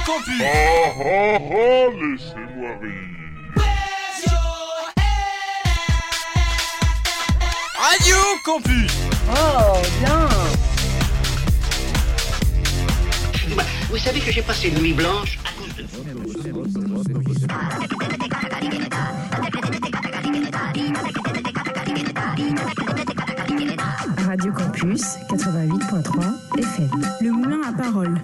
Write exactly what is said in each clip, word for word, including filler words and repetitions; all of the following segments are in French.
Campus. Ah ah ah, laissez-moi rire. Radio Campus. Oh, bien. Vous savez que j'ai passé une nuit blanche à cause de vous. Radio Campus quatre-vingt-huit point trois F M. Le moulin à parole.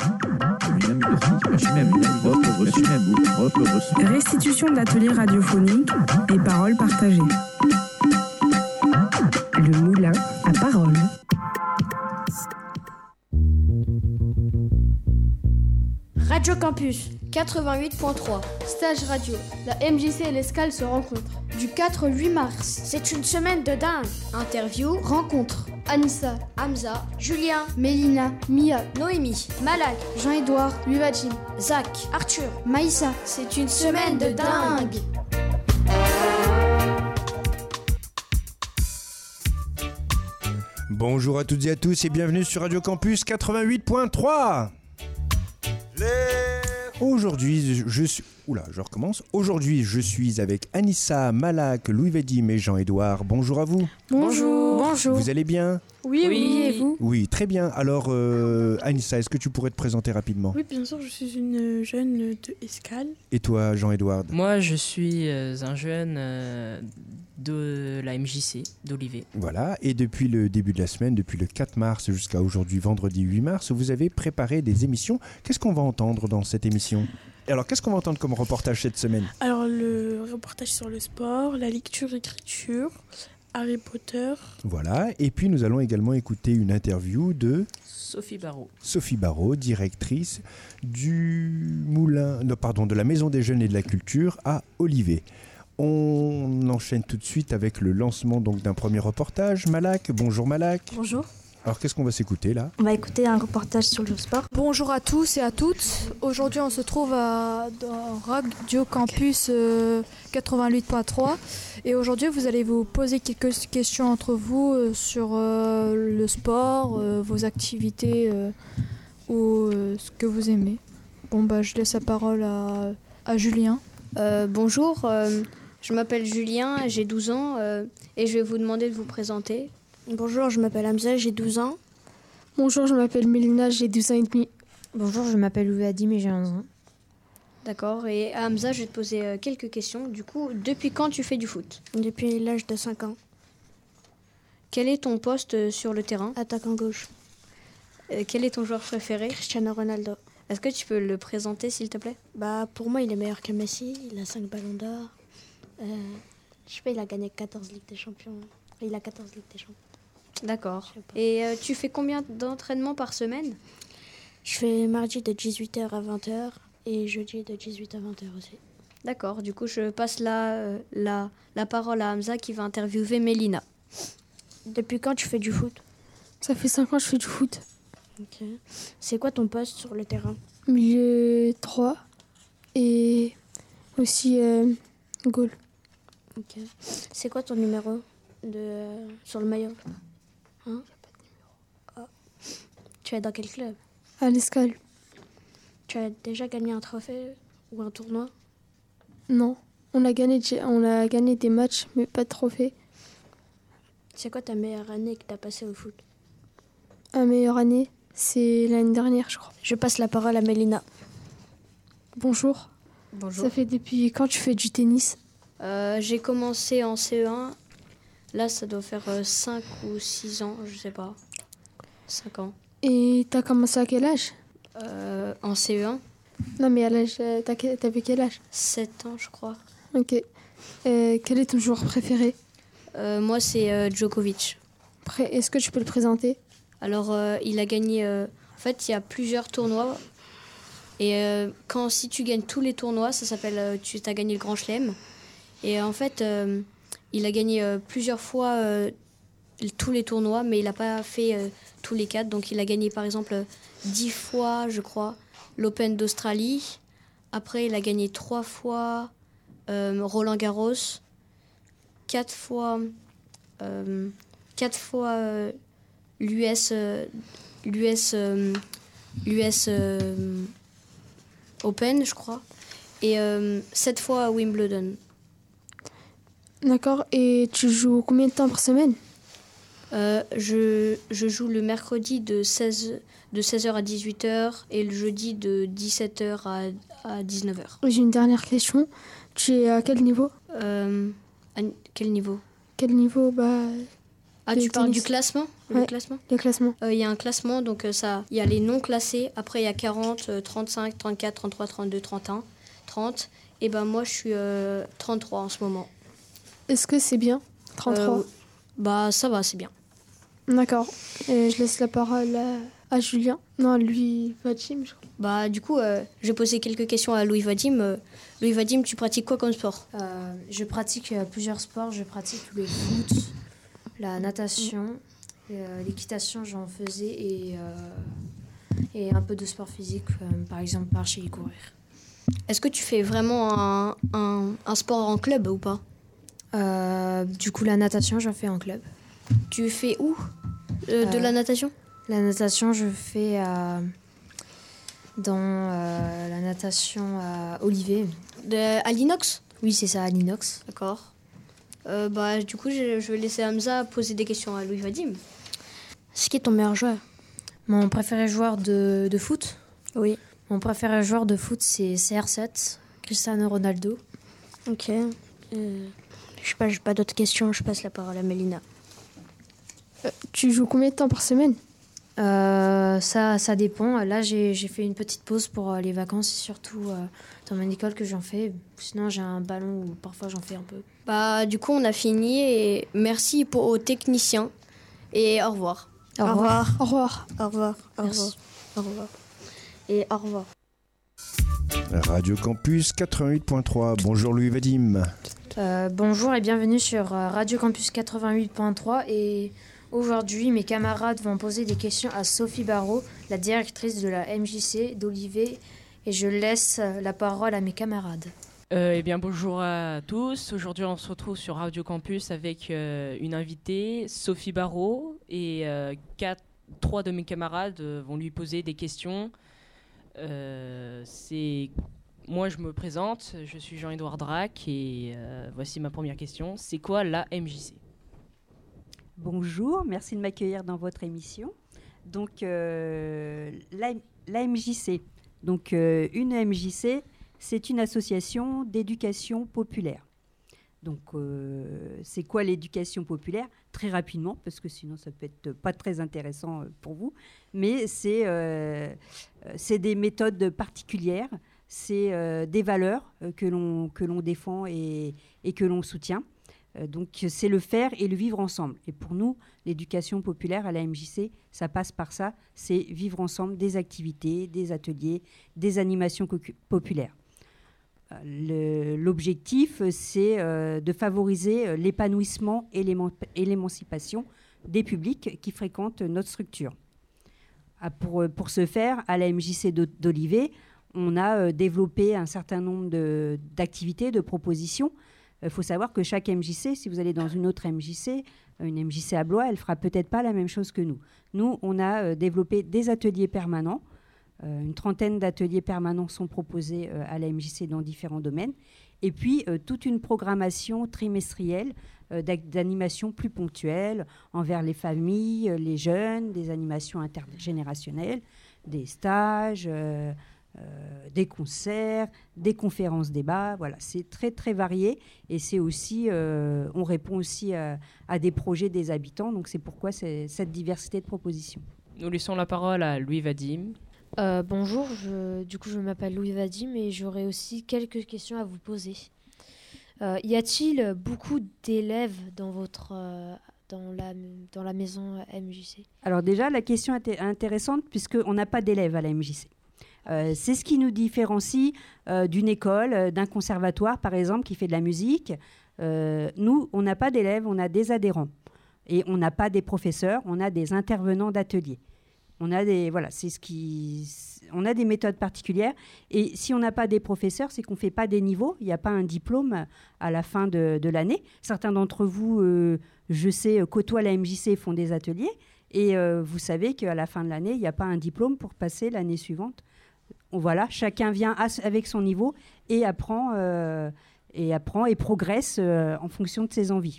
Restitution d'ateliers radiophoniques et paroles partagées. Le moulin à parole. Radio Campus quatre-vingt-huit point trois. Stage radio. La M J C et l'Escale se rencontrent. Du quatre au huit mars. C'est une semaine de dingue. Interview, rencontre. Anissa, Hamza, Julien, Mélina, Mia, Noémie, Malak, Jean-Édouard, Luvadim, Zach, Arthur, Maïssa. C'est une semaine de dingue. Bonjour à toutes et à tous et bienvenue sur Radio Campus quatre-vingt-huit point trois. Aujourd'hui, je suis... Oula, je recommence. Aujourd'hui, je suis avec Anissa, Malak, Louis Vadim et Jean-Édouard. Bonjour à vous. Bonjour. Bonjour. Vous allez bien ? Oui, oui, oui, et vous ? Oui, très bien. Alors, euh, Anissa, est-ce que tu pourrais te présenter rapidement ? Oui, bien sûr, je suis une jeune de Escale. Et toi, Jean-Édouard ? Moi, je suis euh, un jeune euh, de la M J C, d'Olivet. Voilà, et depuis le début de la semaine, depuis le quatre mars jusqu'à aujourd'hui, vendredi huit mars, vous avez préparé des émissions. Qu'est-ce qu'on va entendre dans cette émission ? Alors, qu'est-ce qu'on va entendre comme reportage cette semaine ? Alors, le reportage sur le sport, la lecture-écriture, Harry Potter. Voilà, et puis nous allons également écouter une interview de... Sophie Barrault. Sophie Barrault, directrice du moulin, non, pardon, de la Maison des Jeunes et de la Culture à Olivet. On enchaîne tout de suite avec le lancement donc, d'un premier reportage. Malak, bonjour Malak. Bonjour. Alors qu'est-ce qu'on va s'écouter là ? On va écouter un reportage sur le sport. Bonjour à tous et à toutes. Aujourd'hui, on se trouve à dans Radio Campus euh, quatre-vingt-huit point trois. Et aujourd'hui, vous allez vous poser quelques questions entre vous euh, sur euh, le sport, euh, vos activités euh, ou euh, ce que vous aimez. Bon, bah, je laisse la parole à, à Julien. Euh, bonjour, euh, je m'appelle Julien, j'ai douze ans euh, et je vais vous demander de vous présenter. Bonjour, je m'appelle Hamza, j'ai douze ans. Bonjour, je m'appelle Mélina, j'ai douze ans et demi. Bonjour, je m'appelle Ouadim et j'ai onze ans. D'accord, et Hamza, je vais te poser euh, quelques questions. Du coup, depuis quand tu fais du foot ? Depuis l'âge de cinq ans. Quel est ton poste euh, sur le terrain ? Attaquant gauche. Euh, quel est ton joueur préféré ? Cristiano Ronaldo. Est-ce que tu peux le présenter, s'il te plaît ? Bah, pour moi, il est meilleur que Messi. Il a cinq ballons d'or. Euh, je sais pas, il a gagné quatorze Ligues des Champions. Il a quatorze Ligues des Champions. D'accord. Et euh, tu fais combien d'entraînements par semaine ? Je fais mardi de dix-huit heures à vingt heures et jeudi de dix-huit à vingt heures aussi. D'accord. Du coup, je passe la, euh, la, la parole à Hamza qui va interviewer Mélina. Depuis quand tu fais du foot ? Ça fait cinq ans que je fais du foot. Ok. C'est quoi ton poste sur le terrain ? Milieu trois et aussi euh, goal. Ok. C'est quoi ton numéro de, euh, sur le maillot ? Hein ? Oh. Tu es dans quel club ? À l'Escale. Tu as déjà gagné un trophée ou un tournoi ? Non, on a gagné, on a gagné des matchs, mais pas de trophée. C'est quoi ta meilleure année que tu as passée au foot ? Ma meilleure année, c'est l'année dernière, je crois. Je passe la parole à Mélina. Bonjour. Bonjour. Ça fait depuis quand tu fais du tennis ? euh, J'ai commencé en C E un. Là, ça doit faire euh, cinq ou six ans, je sais pas. cinq ans. Et t'as commencé à quel âge ? euh, En C E un. Non, mais à l'âge, t'as, t'avais quel âge ? sept ans, je crois. Ok. Euh, quel est ton joueur préféré ? euh, Moi, c'est euh, Djokovic. Après, est-ce que tu peux le présenter ? Alors, euh, il a gagné... Euh, en fait, il y a plusieurs tournois. Et euh, quand, si tu gagnes tous les tournois, ça s'appelle... Euh, tu as gagné le Grand Chelem. Et en fait, euh, il a gagné euh, plusieurs fois euh, tous les tournois, mais il n'a pas fait euh, tous les quatre. Donc, il a gagné, par exemple, dix fois, je crois, l'Open d'Australie. Après, il a gagné trois fois euh, Roland Garros. Quatre fois... Euh, quatre fois... Euh, L'U S, euh, l'U S, euh, l'U S, euh, Open, je crois. Et euh, sept fois à Wimbledon. D'accord. Et tu joues combien de temps par semaine? euh, je, je joue le mercredi de seize heures à dix-huit heures et le jeudi de dix-sept heures à, à dix-neuf heures. J'ai une dernière question. Tu es à quel niveau? euh, À quel niveau? Quel niveau? Bah... Ah, tu parles du classement? Ouais, le classement le classement. Il euh, y a un classement, donc euh, ça, il y a les non classés. Après, il y a quarante, euh, trente-cinq, trente-quatre, trente-trois, trente-deux, trente et un, trente. Et ben moi, je suis euh, trente-trois en ce moment. Est-ce que c'est bien, trente-trois? euh, Bah, ça va, c'est bien. D'accord. Et je laisse la parole à, à Julien. Non, Louis Vadim, je crois. Bah, du coup, euh, je vais poser quelques questions à Louis Vadim. Euh, Louis Vadim, tu pratiques quoi comme sport? euh, Je pratique euh, plusieurs sports. Je pratique le foot, la natation, euh, l'équitation, j'en faisais, et, euh, et un peu de sport physique, euh, par exemple marcher et courir. Est-ce que tu fais vraiment un, un, un sport en club ou pas? euh, Du coup, la natation, j'en fais en club. Tu fais où euh, De Euh, la natation? La natation, je fais euh, dans euh, la natation à Olivet. De, à l'inox? Oui, c'est ça, à l'inox. D'accord. Euh, bah, du coup, je, je vais laisser Hamza poser des questions à Louis Vadim. C'est qui ton meilleur joueur? Mon préféré joueur de, de foot? Oui. Mon préféré joueur de foot, c'est C R sept, Cristiano Ronaldo. Ok. Euh, je sais pas, j'ai pas d'autres questions, je passe la parole à Mélina. Euh, tu joues combien de temps par semaine? Euh, ça, ça dépend. Là, j'ai, j'ai fait une petite pause pour euh, les vacances, et surtout euh, dans mon école que j'en fais. Sinon, j'ai un ballon où parfois j'en fais un peu. Bah, du coup, on a fini et merci pour, aux techniciens et au revoir. Au revoir. Au revoir. Au revoir. Au Merci. revoir. Au revoir. Et au revoir. Radio Campus quatre-vingt-huit point trois. Bonjour Louis Vadim. Euh, bonjour et bienvenue sur euh, Radio Campus quatre-vingt-huit point trois. Et aujourd'hui, mes camarades vont poser des questions à Sophie Barrault, la directrice de la M J C d'Olivet. Et je laisse la parole à mes camarades. Euh, eh bien, bonjour à tous. Aujourd'hui, on se retrouve sur Radio Campus avec euh, une invitée, Sophie Barrault, et euh, quatre, trois de mes camarades euh, vont lui poser des questions. Euh, c'est... Moi, je me présente, je suis Jean-Édouard Drac, et euh, voici ma première question. C'est quoi la M J C? Bonjour, merci de m'accueillir dans votre émission. Donc, euh, la, la M J C. Donc, euh, une M J C, c'est une association d'éducation populaire. Donc, euh, c'est quoi l'éducation populaire? Très rapidement, parce que sinon, ça peut être pas très intéressant pour vous. Mais c'est, euh, c'est des méthodes particulières, c'est euh, des valeurs que l'on, que l'on défend et, et que l'on soutient. Donc, c'est le faire et le vivre ensemble. Et pour nous, l'éducation populaire à la M J C, ça passe par ça. C'est vivre ensemble des activités, des ateliers, des animations co- populaires. Le, l'objectif, c'est euh, de favoriser l'épanouissement et, et l'émancipation des publics qui fréquentent notre structure. Ah, pour, pour ce faire, à la M J C d'Olivet, on a euh, développé un certain nombre de, d'activités, de propositions. Il faut savoir que chaque M J C, si vous allez dans une autre M J C, une M J C à Blois, elle ne fera peut-être pas la même chose que nous. Nous, on a euh, développé des ateliers permanents. Euh, une trentaine d'ateliers permanents sont proposés euh, à la M J C dans différents domaines. Et puis, euh, toute une programmation trimestrielle euh, d'animations plus ponctuelles envers les familles, euh, les jeunes, des animations intergénérationnelles, des stages... Euh, Euh, des concerts, des conférences débats, voilà, c'est très très varié et c'est aussi, euh, on répond aussi à, à des projets des habitants, donc c'est pourquoi c'est cette diversité de propositions. Nous laissons la parole à Louis Vadim. Euh, bonjour, je, du coup je m'appelle Louis Vadim et j'aurais aussi quelques questions à vous poser. Euh, y a-t-il beaucoup d'élèves dans votre euh, dans la dans la maison M J C? Alors déjà la question est intéressante puisqu'on n'a pas d'élèves à la M J C. Euh, c'est ce qui nous différencie euh, d'une école, euh, d'un conservatoire, par exemple, qui fait de la musique. Euh, nous, on n'a pas d'élèves, on a des adhérents. Et on n'a pas des professeurs, on a des intervenants d'ateliers. On a des, voilà, c'est ce qui, on a des méthodes particulières. Et si on n'a pas des professeurs, c'est qu'on ne fait pas des niveaux. Il n'y a pas un diplôme à la fin de, de l'année. Certains d'entre vous, euh, je sais, côtoient la M J C et font des ateliers. Et euh, vous savez qu'à la fin de l'année, il n'y a pas un diplôme pour passer l'année suivante. on, voilà, chacun vient à, avec son niveau et apprend, euh, et, apprend et progresse euh, en fonction de ses envies.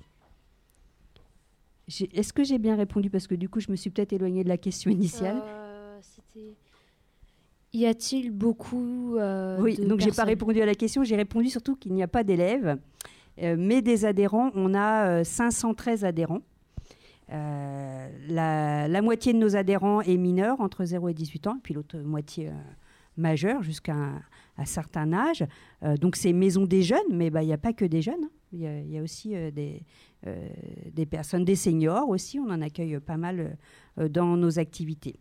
J'ai, est-ce que j'ai bien répondu? Parce que du coup, je me suis peut-être éloignée de la question initiale. Euh, c'était... Y a-t-il beaucoup euh, Oui, de donc j'ai pas personnes répondu à la question. J'ai répondu surtout qu'il n'y a pas d'élèves, euh, mais des adhérents. On a euh, cinq cent treize adhérents. Euh, la, la moitié de nos adhérents est mineure, entre zéro et dix-huit ans, et puis l'autre moitié euh, majeure, jusqu'à un, un certain âge. Euh, donc c'est maison des jeunes, mais bah, il n'y a pas que des jeunes. Il y, y a aussi euh, des, euh, des personnes, des seniors aussi. On en accueille pas mal euh, dans nos activités.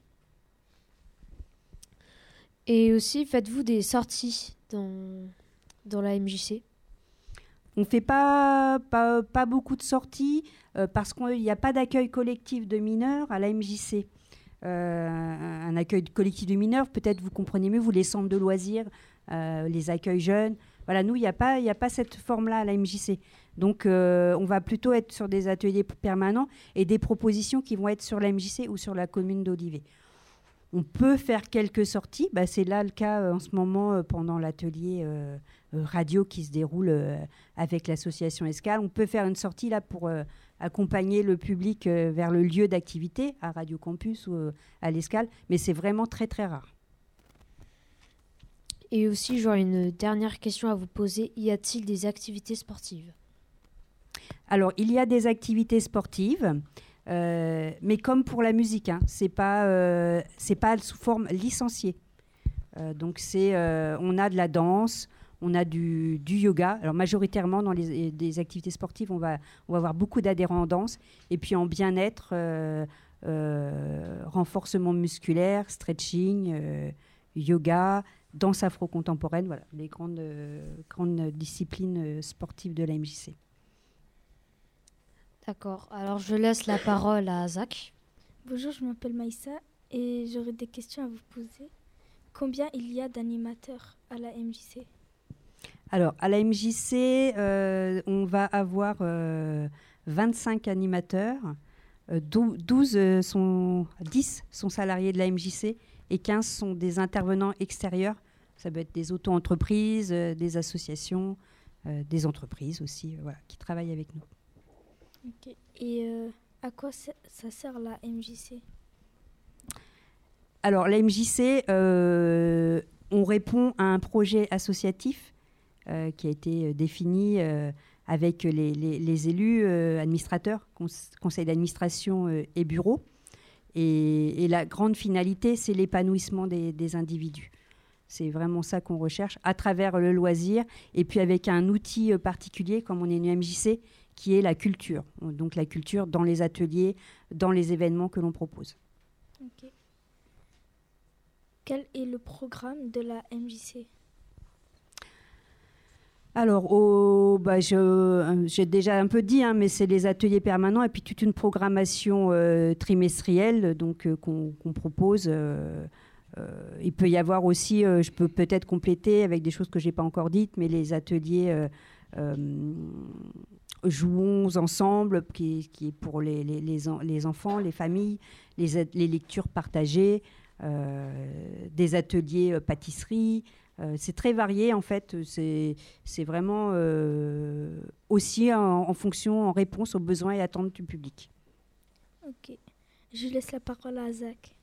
Et aussi, faites-vous des sorties dans, dans la M J C? On ne fait pas, pas, pas beaucoup de sorties euh, parce qu'il n'y a pas d'accueil collectif de mineurs à la M J C. Euh, un accueil collectif de mineurs, peut-être vous comprenez mieux, vous les centres de loisirs, euh, les accueils jeunes. Voilà, nous, il n'y a pas, il n'y a pas cette forme-là à la M J C. Donc, euh, on va plutôt être sur des ateliers permanents et des propositions qui vont être sur la M J C ou sur la commune d'Olivet. On peut faire quelques sorties. Bah, c'est là le cas euh, en ce moment euh, pendant l'atelier euh, euh, radio qui se déroule euh, avec l'association Escale. On peut faire une sortie là pour euh, accompagner le public euh, vers le lieu d'activité à Radio Campus ou euh, à l'Escale, mais c'est vraiment très très rare. Et aussi, j'aurais une dernière question à vous poser. Y a-t-il des activités sportives? Alors, il y a des activités sportives. Euh, mais comme pour la musique, hein, c'est pas, euh, c'est pas sous forme licenciée. Euh, donc c'est, euh, on a de la danse, on a du, du yoga. Alors majoritairement dans les, les activités sportives, on va, on va avoir beaucoup d'adhérents en danse. Et puis en bien-être, euh, euh, renforcement musculaire, stretching, euh, yoga, danse afro-contemporaine. Voilà, les grandes, euh, grandes disciplines sportives de la M J C. D'accord. Alors, je laisse la parole à Zach. Bonjour, je m'appelle Maïssa et j'aurais des questions à vous poser. Combien il y a d'animateurs à la M J C? Alors, à la M J C, euh, on va avoir euh, vingt-cinq animateurs. Euh, douze euh, sont, dix sont salariés de la M J C et quinze sont des intervenants extérieurs. Ça peut être des auto-entreprises, euh, des associations, euh, des entreprises aussi, euh, voilà, qui travaillent avec nous. Okay. Et euh, à quoi ça sert la M J C? Alors, la M J C, euh, on répond à un projet associatif euh, qui a été défini euh, avec les, les, les élus, euh, administrateurs, cons- conseil d'administration euh, et bureau. Et, et la grande finalité, c'est l'épanouissement des, des individus. C'est vraiment ça qu'on recherche à travers le loisir et puis avec un outil euh, particulier, comme on est une M J C, qui est la culture. Donc la culture dans les ateliers, dans les événements que l'on propose. Okay. Quel est le programme de la M J C? Alors, au, bah, je, j'ai déjà un peu dit, hein, mais c'est les ateliers permanents et puis toute une programmation euh, trimestrielle donc, euh, qu'on, qu'on propose. Euh, euh, il peut y avoir aussi, euh, je peux peut-être compléter avec des choses que je n'ai pas encore dites, mais les ateliers... Euh, euh, Jouons ensemble, qui, qui est pour les, les, les, en, les enfants, les familles, les, les lectures partagées, euh, des ateliers euh, pâtisserie. Euh, c'est très varié en fait. C'est, c'est vraiment euh, aussi en, en fonction, en réponse aux besoins et attentes du public. Ok. Je laisse la parole à Zach.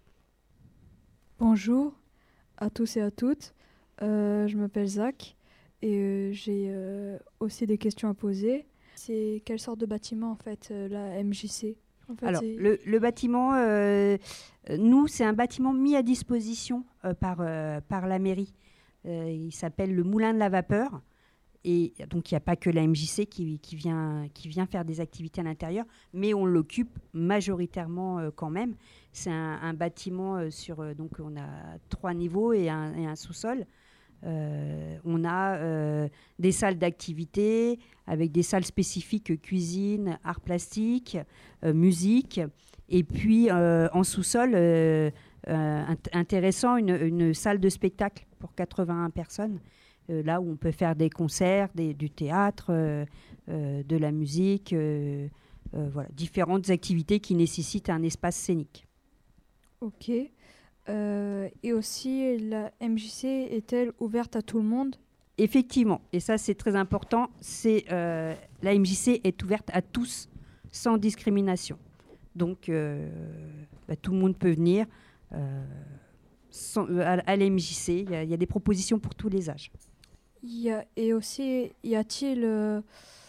Bonjour à tous et à toutes. Euh, je m'appelle Zach. Et euh, j'ai euh, aussi des questions à poser. C'est quelle sorte de bâtiment, en fait, euh, la M J C? En fait, Alors, c'est... le, le bâtiment, euh, nous, c'est un bâtiment mis à disposition euh, par, euh, par la mairie. Euh, il s'appelle le Moulin de la Vapeur. Et donc, il n'y a pas que la M J C qui, qui, vient, qui vient faire des activités à l'intérieur, mais on l'occupe majoritairement euh, quand même. C'est un, un bâtiment euh, sur... Euh, donc, on a trois niveaux et un, et un sous-sol. Euh, on a euh, des salles d'activité avec des salles spécifiques cuisine, arts plastiques, euh, musique, et puis euh, en sous-sol, euh, euh, int- intéressant, une, une salle de spectacle pour quatre-vingt-un personnes, euh, là où on peut faire des concerts, des, du théâtre, euh, euh, de la musique, euh, euh, voilà, différentes activités qui nécessitent un espace scénique. Ok. Euh, et Et aussi, la M J C est-elle ouverte à tout le monde ? Effectivement, et ça c'est très important, c'est, euh, la M J C est ouverte à tous, sans discrimination. Donc, euh, bah, tout le monde peut venir euh, sans, à, à la M J C, il y, y a des propositions pour tous les âges. Il y a, et aussi, y a-t-il euh,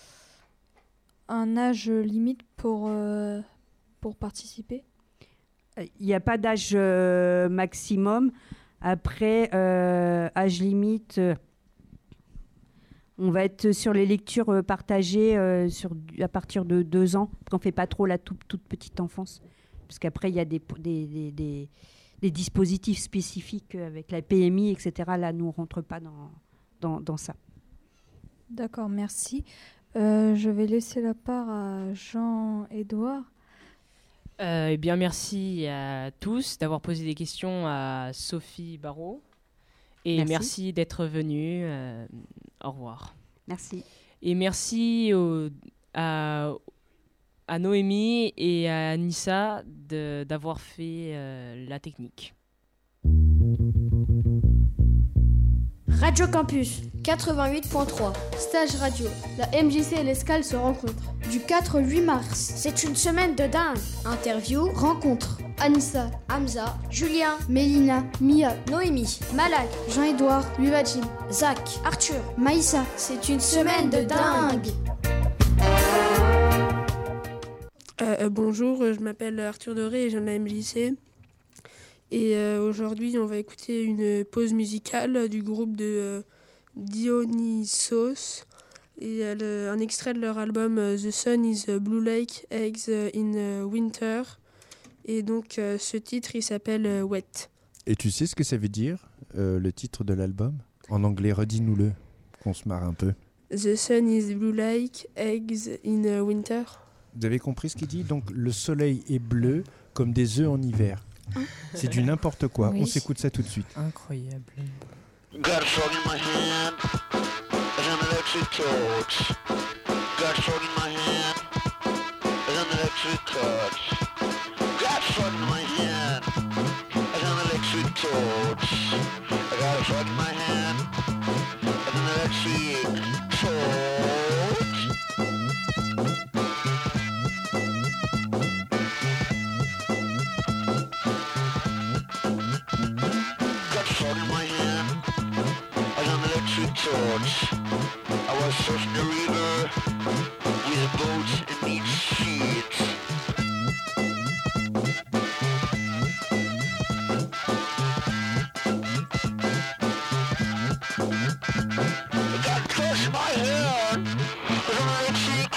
un âge limite pour, euh, pour participer ? Il n'y a pas d'âge euh, maximum. Après, euh, âge limite, euh, on va être sur les lectures euh, partagées euh, sur, à partir de deux ans, parce qu'on ne fait pas trop la tout, toute petite enfance. Parce qu'après, il y a des, des, des, des, des dispositifs spécifiques avec la P M I, et cetera. Là, nous, on ne rentre pas dans, dans, dans ça. D'accord, merci. Euh, je vais laisser la part à Jean-Édouard. Euh, eh bien, merci à tous d'avoir posé des questions à Sophie Barrault. Et merci, merci d'être venus. Euh, au revoir. Merci. Et merci au, à, à Noémie et à Nissa de, d'avoir fait euh, la technique. Radio Campus quatre-vingt-huit point trois, stage radio. La M J C et l'Escale se rencontrent du quatre au huit mars. C'est une semaine de dingue. Interview, rencontre. Anissa, Hamza, Julien, Mélina, Mia, Noémie, Malak, Jean-Édouard, Luvajim, Zach, Arthur, Maïssa. C'est une semaine de dingue. Euh, euh, bonjour, je m'appelle Arthur Doré et je viens de la M J C. Et euh, aujourd'hui, on va écouter une pause musicale du groupe de euh, Dionysos et euh, un extrait de leur album euh, The Sun is a Blue Lake, Eggs in uh, Winter. Et donc, euh, ce titre, il s'appelle euh, Wet. Et tu sais ce que ça veut dire, euh, le titre de l'album ? En anglais, redis-nous-le, qu'on se marre un peu. The Sun is Blue Lake, Eggs in uh, Winter. Vous avez compris ce qu'il dit ? Donc, le soleil est bleu comme des œufs en hiver. C'est du n'importe quoi. Oui. On s'écoute ça tout de suite. Incroyable. Got a frog in my hand, and an electric torch. Got a frog in my hand, and an electric torch. Got a frog in my hand, and an electric torch. I got a frog in my hand, and an electric torch. Torch. I was surfing the river with a boat and each sheet. I got close to my hand with an electric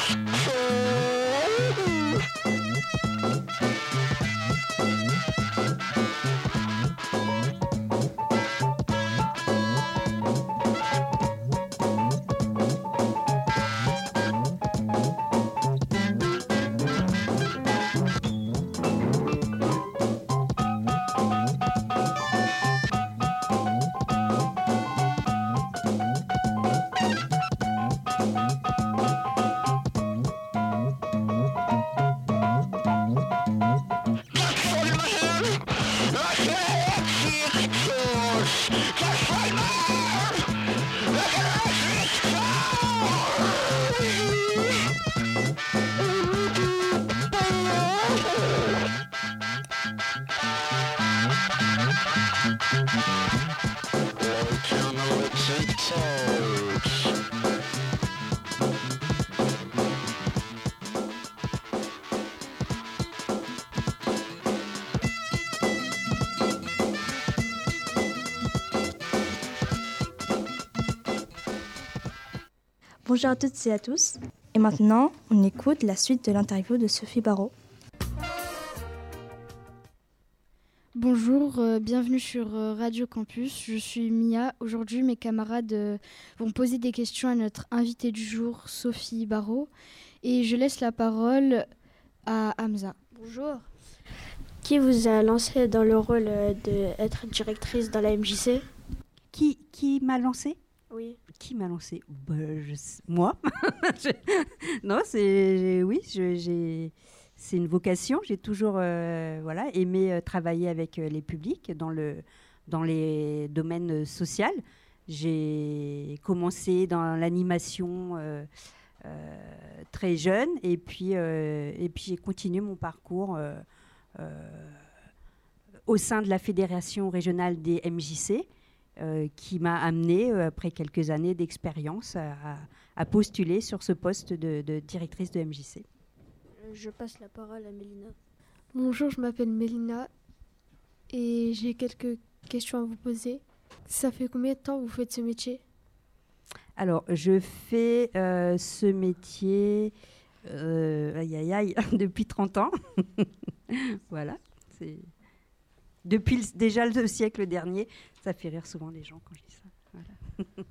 Bonjour à toutes et à tous. Et maintenant, on écoute la suite de l'interview de Sophie Barrault. Bonjour, euh, bienvenue sur euh, Radio Campus. Je suis Mia. Aujourd'hui, mes camarades euh, vont poser des questions à notre invitée du jour, Sophie Barrault. Et je laisse la parole à Hamza. Bonjour. Qui vous a lancé dans le rôle d'être directrice dans la M J C ? Qui, qui m'a lancé ? Oui. Qui m'a lancé ? bah, je, Moi. je, non, c'est... Oui, je, j'ai... C'est une vocation. J'ai toujours euh, voilà, aimé euh, travailler avec euh, les publics dans le, dans les domaines sociaux. J'ai commencé dans l'animation euh, euh, très jeune et puis, euh, et puis j'ai continué mon parcours euh, euh, au sein de la Fédération régionale des M J C euh, qui m'a amené, euh, après quelques années d'expérience, à, à postuler sur ce poste de, de directrice de M J C. Je passe la parole à Mélina. Bonjour, je m'appelle Mélina et j'ai quelques questions à vous poser. Ça fait combien de temps que vous faites ce métier ? Alors, je fais euh, ce métier euh, aïe, aïe, aïe, depuis trente ans. Voilà. C'est... Depuis le, déjà le siècle dernier. Ça fait rire souvent les gens quand je dis ça. Voilà.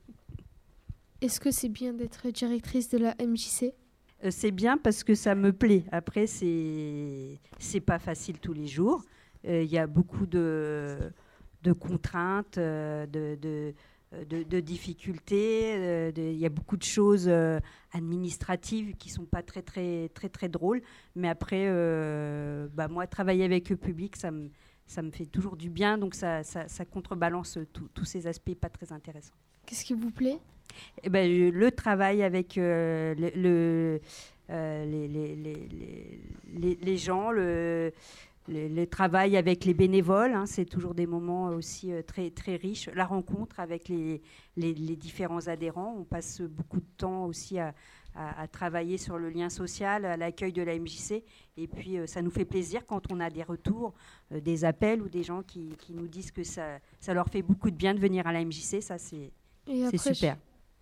Est-ce que c'est bien d'être directrice de la M J C ? euh, C'est bien parce que ça me plaît. Après, c'est, c'est pas facile tous les jours. Il euh, y a beaucoup de... de contraintes, euh, de, de, de, de difficultés. Il y a beaucoup de choses euh, administratives qui ne sont pas très, très, très, très drôles. Mais après, euh, bah, moi, travailler avec le public, ça me, ça me fait toujours du bien. Donc, ça, ça, ça contrebalance tous ces aspects pas très intéressants. Qu'est-ce qui vous plaît ? Eh ben, je, le travail avec euh, le, le, euh, les, les, les, les, les gens, le... Le, le travail avec les bénévoles, hein, c'est toujours des moments aussi euh, très, très riches. La rencontre avec les, les, les différents adhérents. On passe beaucoup de temps aussi à, à, à travailler sur le lien social, à l'accueil de la M J C. Et puis, euh, ça nous fait plaisir quand on a des retours, euh, des appels ou des gens qui, qui nous disent que ça, ça leur fait beaucoup de bien de venir à la M J C. Ça, c'est, c'est super.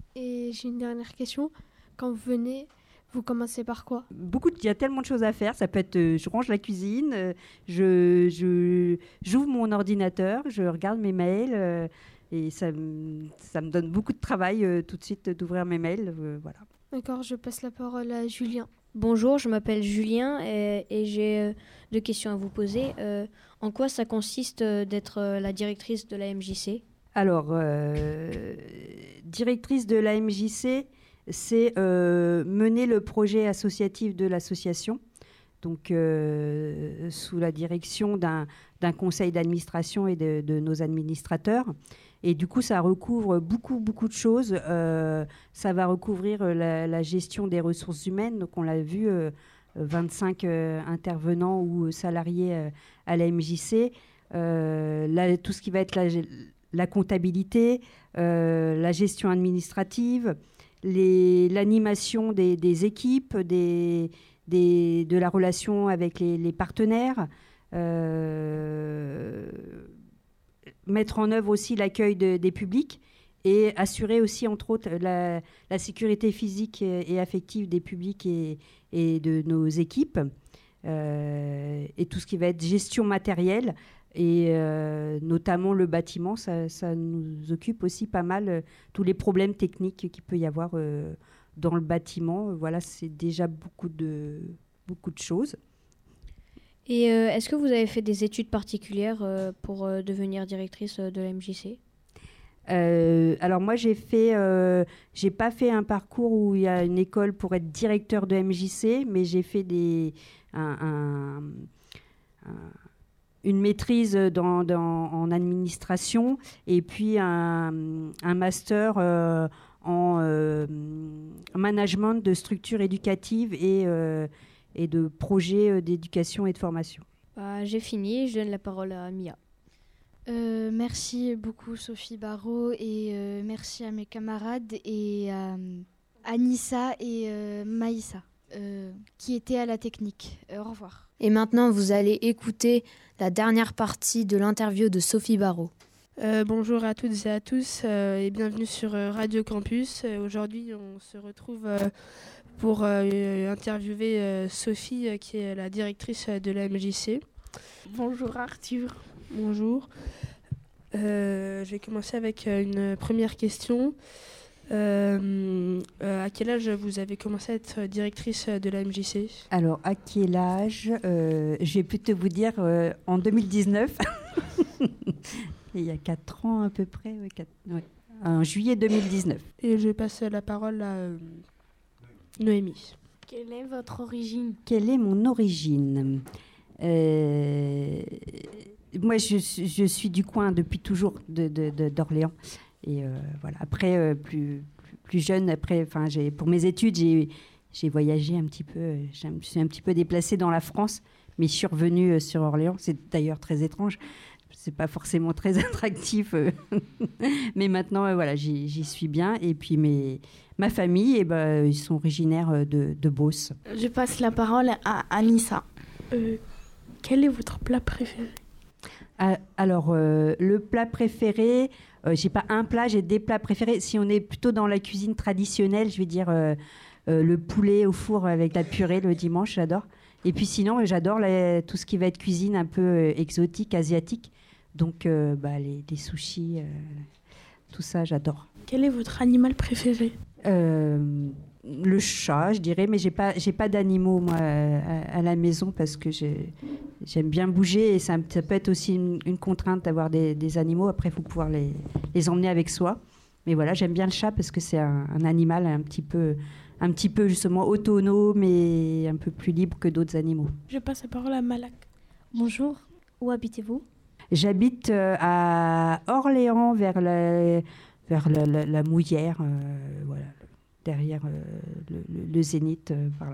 Et j'ai une dernière question. Quand vous venez... Vous commencez par quoi ? Beaucoup, il y a tellement de choses à faire. Ça peut être, euh, je range la cuisine, euh, je, je, j'ouvre mon ordinateur, je regarde mes mails euh, et ça, m- ça me donne beaucoup de travail euh, tout de suite d'ouvrir mes mails. Euh, voilà. D'accord, je passe la parole à Julien. Bonjour, je m'appelle Julien et, et j'ai euh, deux questions à vous poser. Euh, en quoi ça consiste euh, d'être euh, la directrice de la M J C ? Alors, euh, directrice de la M J C, c'est euh, mener le projet associatif de l'association, donc euh, sous la direction d'un, d'un conseil d'administration et de, de nos administrateurs. Et du coup, ça recouvre beaucoup, beaucoup de choses. Euh, ça va recouvrir la, la gestion des ressources humaines. Donc, on l'a vu, euh, vingt-cinq euh, intervenants ou salariés euh, à la M J C. Euh, là, tout ce qui va être la, la comptabilité, euh, la gestion administrative, Les, l'animation des, des équipes, des, des, de la relation avec les, les partenaires, euh, mettre en œuvre aussi l'accueil de, des publics et assurer aussi, entre autres, la, la sécurité physique et, et affective des publics et, et de nos équipes, euh, et tout ce qui va être gestion matérielle. Et euh, notamment le bâtiment, ça, ça nous occupe aussi pas mal, euh, tous les problèmes techniques qu'il peut y avoir euh, dans le bâtiment. Voilà, c'est déjà beaucoup de, beaucoup de choses. Et euh, est-ce que vous avez fait des études particulières euh, pour euh, devenir directrice de la M J C ? Euh, alors moi, j'ai fait, euh, j'ai pas fait un parcours où il y a une école pour être directeur de M J C, mais j'ai fait des, un, un, un une maîtrise dans, dans, en administration et puis un, un master euh, en euh, management de structures éducatives et, euh, et de projets d'éducation et de formation. Bah, j'ai fini, je donne la parole à Mia. Euh, merci beaucoup Sophie Barrault et euh, merci à mes camarades et à Anissa et euh, Maïssa euh, qui étaient à la technique. Euh, au revoir. Et maintenant, vous allez écouter la dernière partie de l'interview de Sophie Barrault. Euh, bonjour à toutes et à tous euh, et bienvenue sur euh, Radio Campus. Euh, aujourd'hui, on se retrouve euh, pour euh, interviewer euh, Sophie, euh, qui est la directrice de la M J C. Bonjour Arthur. Bonjour. Euh, je vais commencer avec euh, une première question. Euh, euh, à quel âge vous avez commencé à être directrice de la M J C ? Alors, à quel âge euh, Je vais plutôt vous dire euh, en deux mille dix-neuf. Il y a quatre ans à peu près. Ouais, quatre, ouais. En juillet deux mille dix-neuf. Et je passe la parole à euh, Noémie. Quelle est votre origine ? Quelle est mon origine ? euh, moi, je, je suis du coin depuis toujours de, de, de, d'Orléans. Et euh, voilà. Après, euh, plus, plus, plus jeune, après, enfin, j'ai, pour mes études, j'ai, j'ai voyagé un petit peu. Je me suis un petit peu déplacée dans la France, mais je suis revenue sur Orléans. C'est d'ailleurs très étrange. C'est pas forcément très attractif, euh, mais maintenant, euh, voilà, j'y, j'y suis bien. Et puis, mes, ma famille, eh ben, ils sont originaires de, de Beauce. Je passe la parole à Anissa. Euh, quel est votre plat préféré ? Ah, alors, euh, le plat préféré, euh, j'ai pas un plat, j'ai des plats préférés. Si on est plutôt dans la cuisine traditionnelle, je vais dire euh, euh, le poulet au four avec la purée le dimanche, j'adore. Et puis sinon, j'adore la, tout ce qui va être cuisine un peu euh, exotique, asiatique. Donc, euh, bah, les, les sushis, euh, tout ça, j'adore. Quel est votre animal préféré ? euh, Le chat, je dirais, mais j'ai pas, j'ai pas d'animaux moi à, à la maison parce que j'ai, j'aime bien bouger et ça, ça peut être aussi une, une contrainte d'avoir des, des animaux. Après, il faut pouvoir les, les emmener avec soi. Mais voilà, j'aime bien le chat parce que c'est un, un animal un petit peu, un petit peu justement autonome et un peu plus libre que d'autres animaux. Je passe la parole à Malak. Bonjour, où habitez-vous ? J'habite euh, à Orléans, vers la, vers la, la, la Mouillère, euh, voilà, derrière euh, le, le, le Zénith, euh, par là.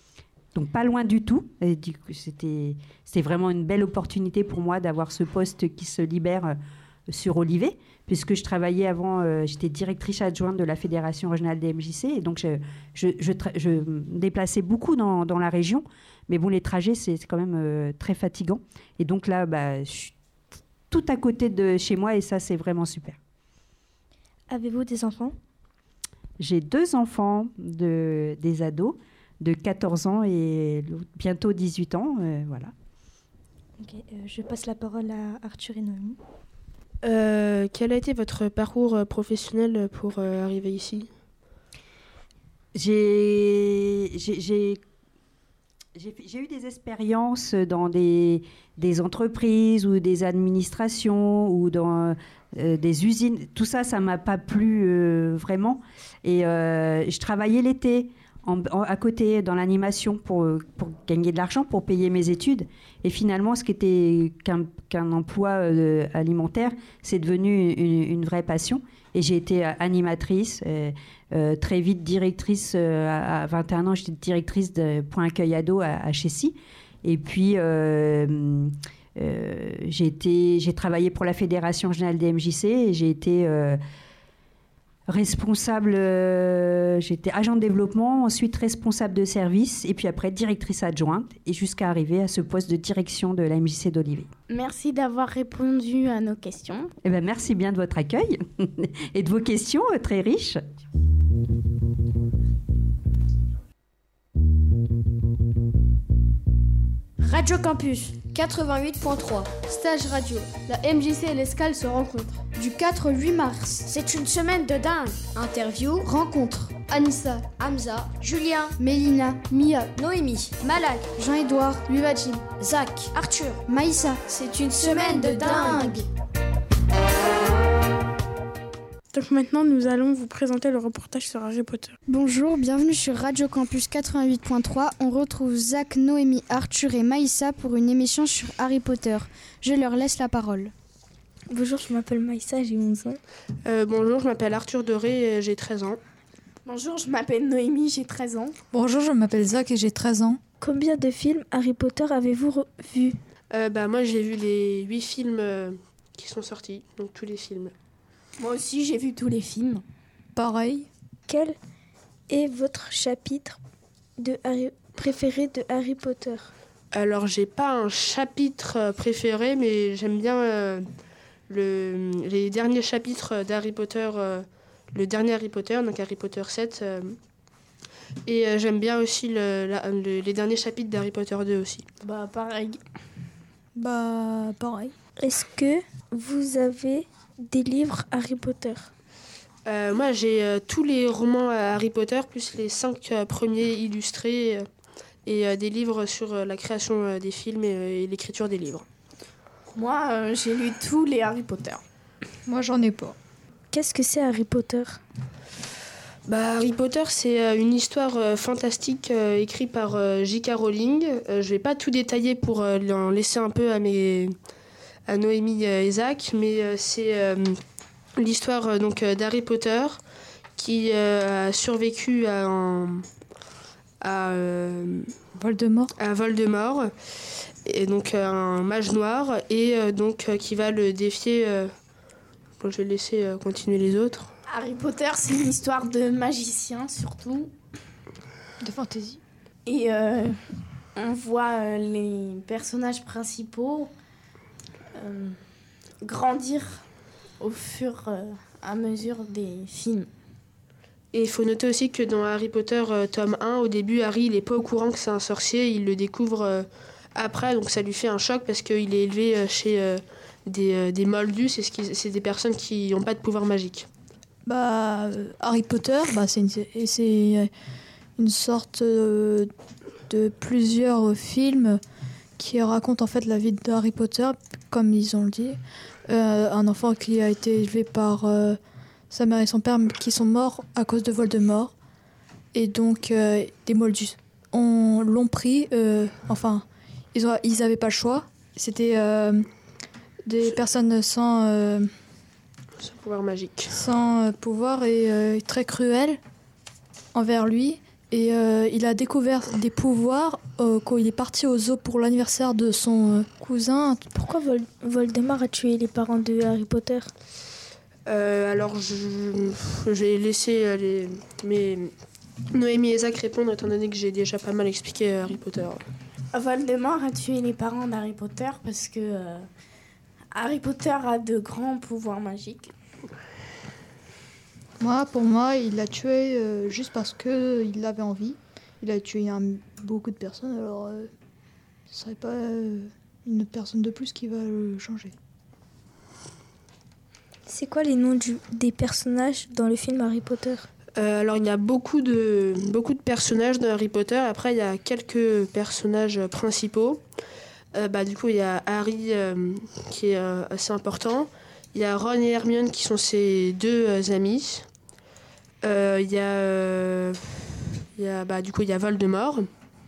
Donc pas loin du tout. Et du coup, c'était, c'était vraiment une belle opportunité pour moi d'avoir ce poste qui se libère euh, sur Olivet, puisque je travaillais avant, euh, j'étais directrice adjointe de la Fédération régionale des M J C, et donc je, je, je, tra- je me déplaçais beaucoup dans, dans la région, mais bon, les trajets, c'est, c'est quand même euh, très fatigant. Et donc là, bah, je suis tout à côté de chez moi, et ça, c'est vraiment super. Avez-vous des enfants ? J'ai deux enfants, de, des ados, de quatorze ans et bientôt dix-huit ans, euh, voilà. Okay, euh, je passe la parole à Arthur et Noémie. Euh, quel a été votre parcours professionnel pour euh, arriver ici ? J'ai, j'ai, j'ai, j'ai, j'ai eu des expériences dans des, des entreprises ou des administrations ou dans euh, des usines. Tout ça, ça ne m'a pas plu euh, vraiment. Et euh, je travaillais l'été en, en, à côté dans l'animation pour, pour gagner de l'argent, pour payer mes études. Et finalement, ce qui était qu'un, qu'un emploi euh, alimentaire, c'est devenu une, une vraie passion. Et j'ai été animatrice, euh, euh, très vite directrice. Euh, à vingt et un ans, j'étais directrice de Point Accueil Ado à, à Chessy. Et puis, euh, euh, j'ai, été, j'ai travaillé pour la Fédération régionale des M J C et j'ai été euh, responsable, euh, j'étais agent de développement, ensuite responsable de service et puis après directrice adjointe et jusqu'à arriver à ce poste de direction de la M J C d'Olivet. Merci d'avoir répondu à nos questions. Eh ben, merci bien de votre accueil et de vos questions euh, très riches. Radio Campus quatre-vingt-huit point trois, stage radio. La M J C et l'Escale se rencontrent du quatre au huit mars. C'est une semaine de dingue. Interview, rencontre. Anissa, Hamza, Julien, Mélina, Mia, Noémie, Malak, Jean-Édouard, Luvajim, Zach, Arthur, Maïssa. C'est une semaine de dingue. Donc maintenant, nous allons vous présenter le reportage sur Harry Potter. Bonjour, bienvenue sur Radio Campus quatre-vingt-huit point trois. On retrouve Zach, Noémie, Arthur et Maïssa pour une émission sur Harry Potter. Je leur laisse la parole. Bonjour, je m'appelle Maïssa, j'ai onze ans. Euh, bonjour, je m'appelle Arthur Doré et j'ai treize ans. Bonjour, je m'appelle Noémie, j'ai treize ans. Bonjour, je m'appelle Zach et j'ai treize ans. Combien de films Harry Potter avez-vous re- vus euh, bah, Moi, j'ai vu les huit films euh, qui sont sortis, donc tous les films. Moi aussi, j'ai vu tous les films. Pareil. Quel est votre chapitre de Harry... préféré de Harry Potter ? Alors, j'ai pas un chapitre préféré, mais j'aime bien euh, le, les derniers chapitres d'Harry Potter, euh, le dernier Harry Potter, donc Harry Potter sept. Euh, et euh, j'aime bien aussi le, la, le, les derniers chapitres d'Harry Potter deux aussi. Bah, pareil. Bah, pareil. Est-ce que vous avez des livres Harry Potter ? euh, Moi, j'ai euh, tous les romans Harry Potter, plus les cinq euh, premiers illustrés, euh, et euh, des livres sur euh, la création euh, des films et, euh, et l'écriture des livres. Moi, euh, j'ai lu tous les Harry Potter. Moi, j'en ai pas. Qu'est-ce que c'est Harry Potter ? Bah, Harry Potter, c'est euh, une histoire euh, fantastique euh, écrite par euh, J K Rowling. Euh, je vais pas tout détailler pour euh, en laisser un peu à mes... à Noémie et Zach, mais euh, c'est euh, l'histoire euh, donc euh, d'Harry Potter qui euh, a survécu à un, à euh, Voldemort. À Voldemort, et donc euh, un mage noir, et euh, donc euh, qui va le défier. Euh, bon, je vais laisser euh, continuer les autres. Harry Potter, c'est une histoire de magicien surtout. De fantaisie. Et euh, on voit euh, les personnages principaux euh, grandir au fur et euh, à mesure des films. Et il faut noter aussi que dans Harry Potter euh, tome un, au début, Harry il n'est pas au courant que c'est un sorcier, il le découvre euh, après, donc ça lui fait un choc parce qu'il est élevé euh, chez euh, des, euh, des moldus, c'est, ce qui, c'est des personnes qui n'ont pas de pouvoir magique. Bah, euh, Harry Potter, bah, c'est, une, c'est une sorte euh, de plusieurs films qui racontent en fait la vie d'Harry Potter, comme ils ont dit. Euh, un enfant qui a été élevé par euh, sa mère et son père qui sont morts à cause de Voldemort. Et donc, euh, des moldus on, l'ont pris, euh, enfin, ils ont, ils n'avaient pas le choix. C'était euh, des personnes sans... Euh, sans pouvoir magique. Sans euh, pouvoir et euh, très cruelles envers lui. Et euh, il a découvert des pouvoirs euh, quand il est parti au zoo pour l'anniversaire de son euh, cousin. Pourquoi Vol- Voldemort a tué les parents de Harry Potter ? euh, Alors, je, je vais laisser les, mes Noémie et Zach répondre, étant donné que j'ai déjà pas mal expliqué Harry Potter. Voldemort a tué les parents d'Harry Potter parce que euh, Harry Potter a de grands pouvoirs magiques. Moi, pour moi, il l'a tué euh, juste parce qu'il avait envie. Il a tué un, beaucoup de personnes, alors euh, ce serait pas euh, une personne de plus qui va le changer. C'est quoi les noms du, des personnages dans le film Harry Potter ? euh, Alors, il y a beaucoup de, beaucoup de personnages dans Harry Potter. Après, il y a quelques personnages principaux. Euh, bah, du coup, il y a Harry euh, qui est euh, assez important. Il y a Ron et Hermione qui sont ses deux euh, amis. Euh, il y a, euh, il y a bah, du coup, il y a Voldemort.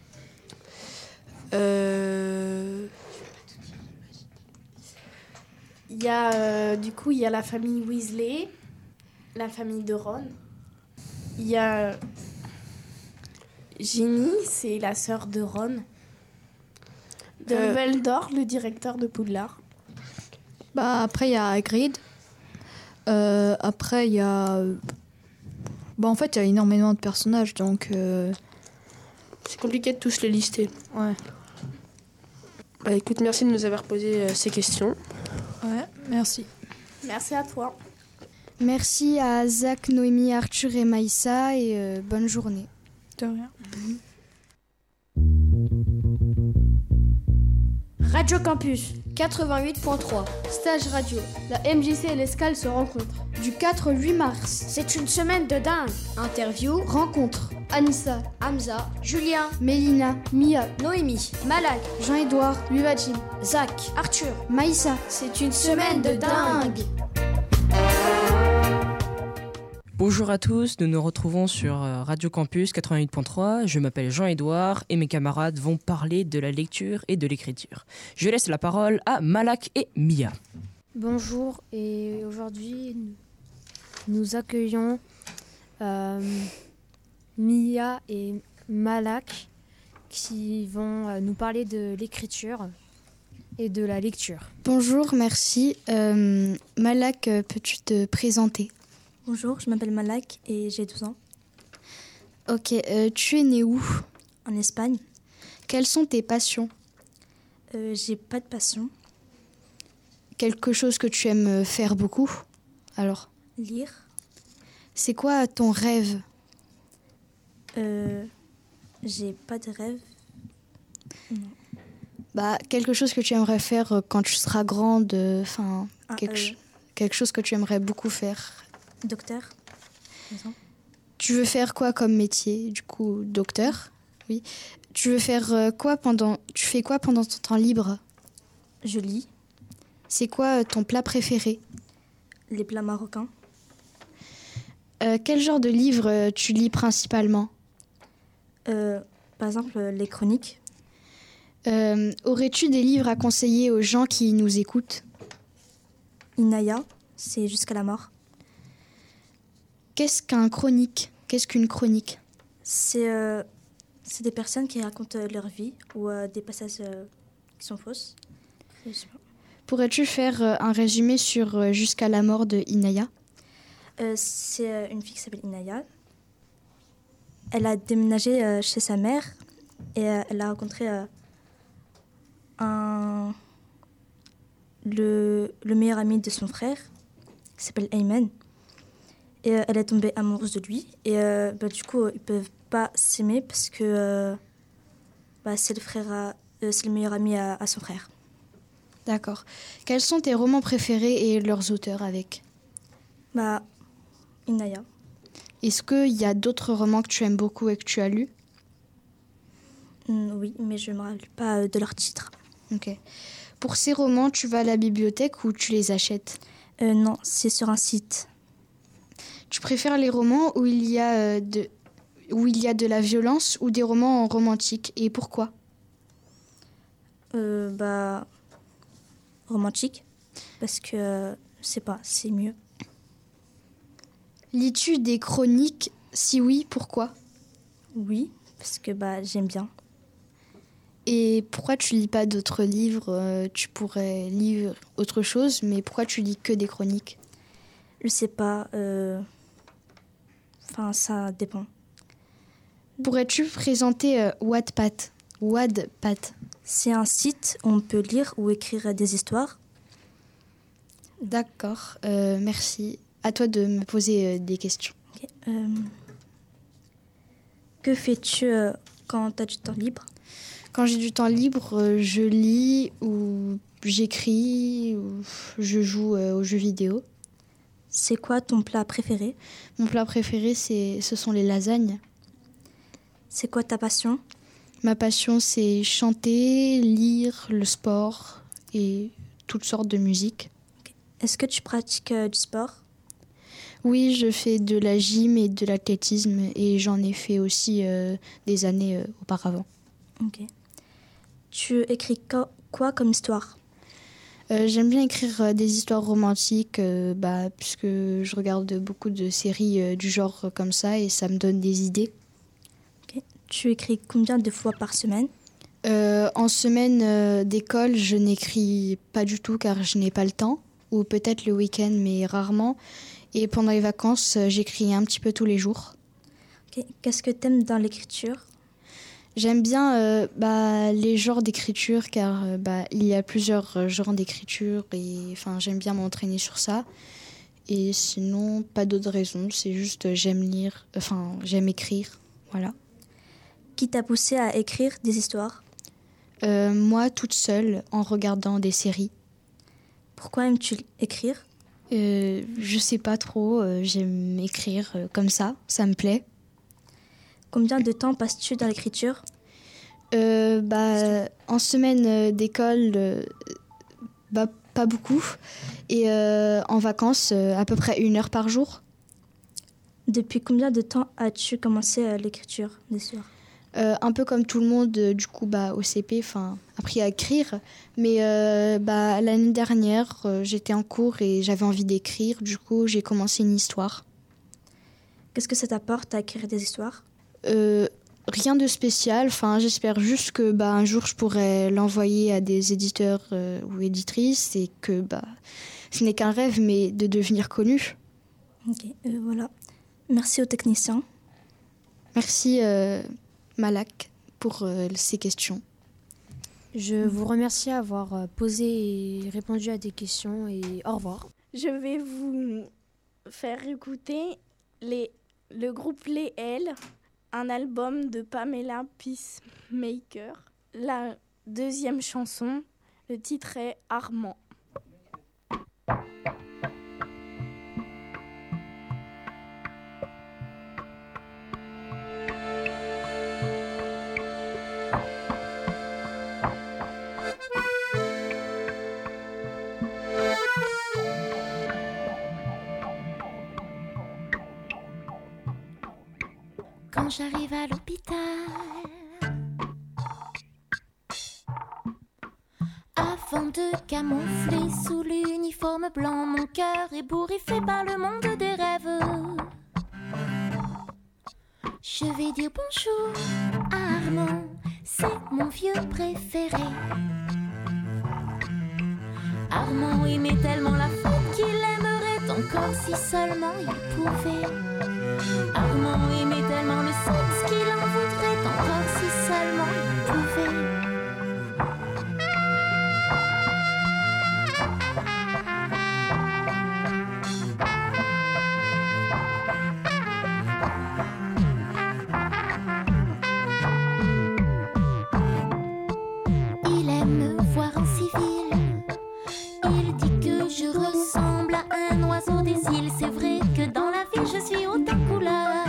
Euh... Il y a euh, du coup, il y a la famille Weasley, la famille de Ron. Il y a Ginny, c'est la sœur de Ron. Dumbledore, euh... le directeur de Poudlard. Bah, après, il y a Hagrid. Euh, après, il y a... Bah, en fait, il y a énormément de personnages, donc... Euh... C'est compliqué de tous les lister. Ouais. Bah, écoute, merci de nous avoir posé euh, ces questions. Ouais, merci. Merci à toi. Merci à Zach, Noémie, Arthur et Maïssa, et euh, bonne journée. De rien. Radio Campus quatre-vingt-huit point trois, stage radio. La M J C et l'Escale se rencontrent. Du quatre au huit mars. C'est une semaine de dingue. Interview, rencontre. Anissa, Hamza, Julien, Mélina, Mia, Noémie, Malak, Jean-Édouard, Luvacim, Zach, Arthur, Maïssa. C'est une semaine de dingue. Bonjour à tous, nous nous retrouvons sur Radio Campus quatre-vingt-huit point trois. Je m'appelle Jean-Édouard et mes camarades vont parler de la lecture et de l'écriture. Je laisse la parole à Malak et Mia. Bonjour, et aujourd'hui nous accueillons euh, Mia et Malak qui vont nous parler de l'écriture et de la lecture. Bonjour, merci. Euh, Malak, peux-tu te présenter ? Bonjour, je m'appelle Malak et j'ai douze ans. Ok, euh, tu es né où ? En Espagne. Quelles sont tes passions ? euh, J'ai pas de passion. Quelque chose que tu aimes faire beaucoup ? Alors ? Lire. C'est quoi ton rêve ? euh, J'ai pas de rêve. Non. Bah, quelque chose que tu aimerais faire quand tu seras grande, enfin, ah, quelque, euh... quelque chose que tu aimerais beaucoup faire. Docteur, par exemple. Tu veux faire quoi comme métier, du coup, docteur ? Oui. Tu veux faire euh, quoi pendant... Tu fais quoi pendant ton temps libre ? Je lis. C'est quoi euh, ton plat préféré ? Les plats marocains. Euh, quel genre de livres euh, tu lis principalement ? euh, Par exemple, les chroniques. Euh, aurais-tu des livres à conseiller aux gens qui nous écoutent ? Inaya, c'est jusqu'à la mort. Qu'est-ce qu'un chronique? Qu'est-ce qu'une chronique? C'est euh, c'est des personnes qui racontent euh, leur vie ou euh, des passages euh, qui sont fausses. Je sais pas. Pourrais-tu faire euh, un résumé sur euh, Jusqu'à la mort de Inaya? Euh, c'est euh, une fille qui s'appelle Inaya. Elle a déménagé euh, chez sa mère et euh, elle a rencontré euh, un, le, le meilleur ami de son frère, qui s'appelle Ayman. Et euh, elle est tombée amoureuse de lui. Et euh, bah, du coup, ils ne peuvent pas s'aimer parce que euh, bah, c'est, le frère à, euh, c'est le meilleur ami à, à son frère. D'accord. Quels sont tes romans préférés et leurs auteurs avec? Bah, Inaya. Est-ce qu'il y a d'autres romans que tu aimes beaucoup et que tu as lus? Mm, oui, mais je ne me rappelle pas de leur titre. Ok. Pour ces romans, tu vas à la bibliothèque ou tu les achètes? euh, Non, c'est sur un site. Tu préfères les romans où il y a, euh, de, où il y a de la violence ou des romans romantiques? Et pourquoi? euh, Bah, romantique. Parce que, euh, je sais pas, c'est mieux. Lis-tu des chroniques? Si oui, pourquoi? Oui, parce que bah, j'aime bien. Et pourquoi tu lis pas d'autres livres? euh, Tu pourrais lire autre chose, mais pourquoi tu lis que des chroniques? Je sais pas. Euh... Enfin, ça dépend. Pourrais-tu présenter euh, Wattpad? Wattpad. C'est un site où on peut lire ou écrire des histoires. D'accord, euh, merci. À toi de me poser euh, des questions. Okay. Euh... Que fais-tu euh, quand tu as du temps libre? Quand j'ai du temps libre, euh, je lis ou j'écris ou je joue euh, aux jeux vidéo. C'est quoi ton plat préféré? Mon plat préféré, c'est, ce sont les lasagnes. C'est quoi ta passion? Ma passion, c'est chanter, lire, le sport et toutes sortes de musique. Okay. Est-ce que tu pratiques euh, du sport? Oui, je fais de la gym et de l'athlétisme et j'en ai fait aussi euh, des années euh, auparavant. Ok. Tu écris co- quoi comme histoire? euh, J'aime bien écrire euh, des histoires romantiques euh, bah, puisque je regarde beaucoup de séries euh, du genre euh, comme ça et ça me donne des idées. Okay. Tu écris combien de fois par semaine? euh, En semaine euh, d'école, je n'écris pas du tout car je n'ai pas le temps, ou peut-être le week-end mais rarement. Et pendant les vacances, j'écris un petit peu tous les jours. Okay. Qu'est-ce que tu aimes dans l'écriture? J'aime bien euh, bah, les genres d'écriture car euh, bah, il y a plusieurs genres d'écriture et enfin, j'aime bien m'entraîner sur ça. Et sinon, pas d'autres raisons, c'est juste j'aime lire, enfin j'aime écrire, voilà. Qui t'a poussé à écrire des histoires? euh, Moi, toute seule, en regardant des séries. Pourquoi aimes-tu écrire? Euh, je sais pas trop, euh, j'aime écrire euh, comme ça, ça me plaît. Combien de temps passes-tu dans l'écriture? euh, bah, En semaine euh, d'école, euh, bah, pas beaucoup. Et euh, en vacances, euh, à peu près une heure par jour. Depuis combien de temps as-tu commencé euh, l'écriture des histoires? Euh, un peu comme tout le monde, euh, du coup, bah, au C P, appris à écrire. Mais euh, bah, l'année dernière, euh, j'étais en cours et j'avais envie d'écrire. Du coup, j'ai commencé une histoire. Qu'est-ce que ça t'apporte à écrire des histoires? euh, Rien de spécial. Enfin, j'espère juste que bah, un jour, je pourrai l'envoyer à des éditeurs euh, ou éditrices et que bah, ce n'est qu'un rêve, mais de devenir connu. Ok, euh, voilà. Merci aux techniciens. Merci euh, Malak pour euh, ces questions. Je vous remercie d'avoir posé et répondu à des questions et au revoir. Je vais vous faire écouter les, le groupe Les L, un album de Pamela Peacemaker. La deuxième chanson, le titre est Armand. Quand j'arrive à l'hôpital, avant de camoufler sous l'uniforme blanc. Mon cœur est bourriffé par le monde des rêves. Je vais dire bonjour à Armand, c'est mon vieux préféré. Armand aimait tellement la fête qu'il aimerait encore si seulement il pouvait. Armand aimait tellement le sexe qu'il en voudrait encore si seulement il pouvait. Il aime me voir en civil. Il dit que je ressemble à un oiseau des îles. C'est vrai que dans la vie je suis autant couleur.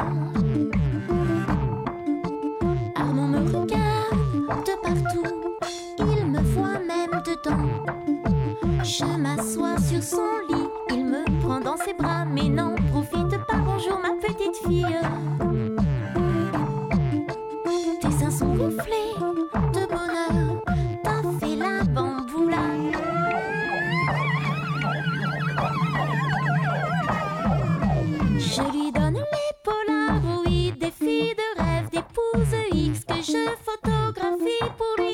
Armand me regarde de partout. Il me voit même dedans. Je m'assois sur son lit. Il me prend dans ses bras. Mais non, profite pas, bonjour ma petite fille. Tes seins sont gonflés de bonheur. T'as fait la bamboula. Je lui donne les polaroïdes des filles de rêve, d'épouse X que je photographie pour lui.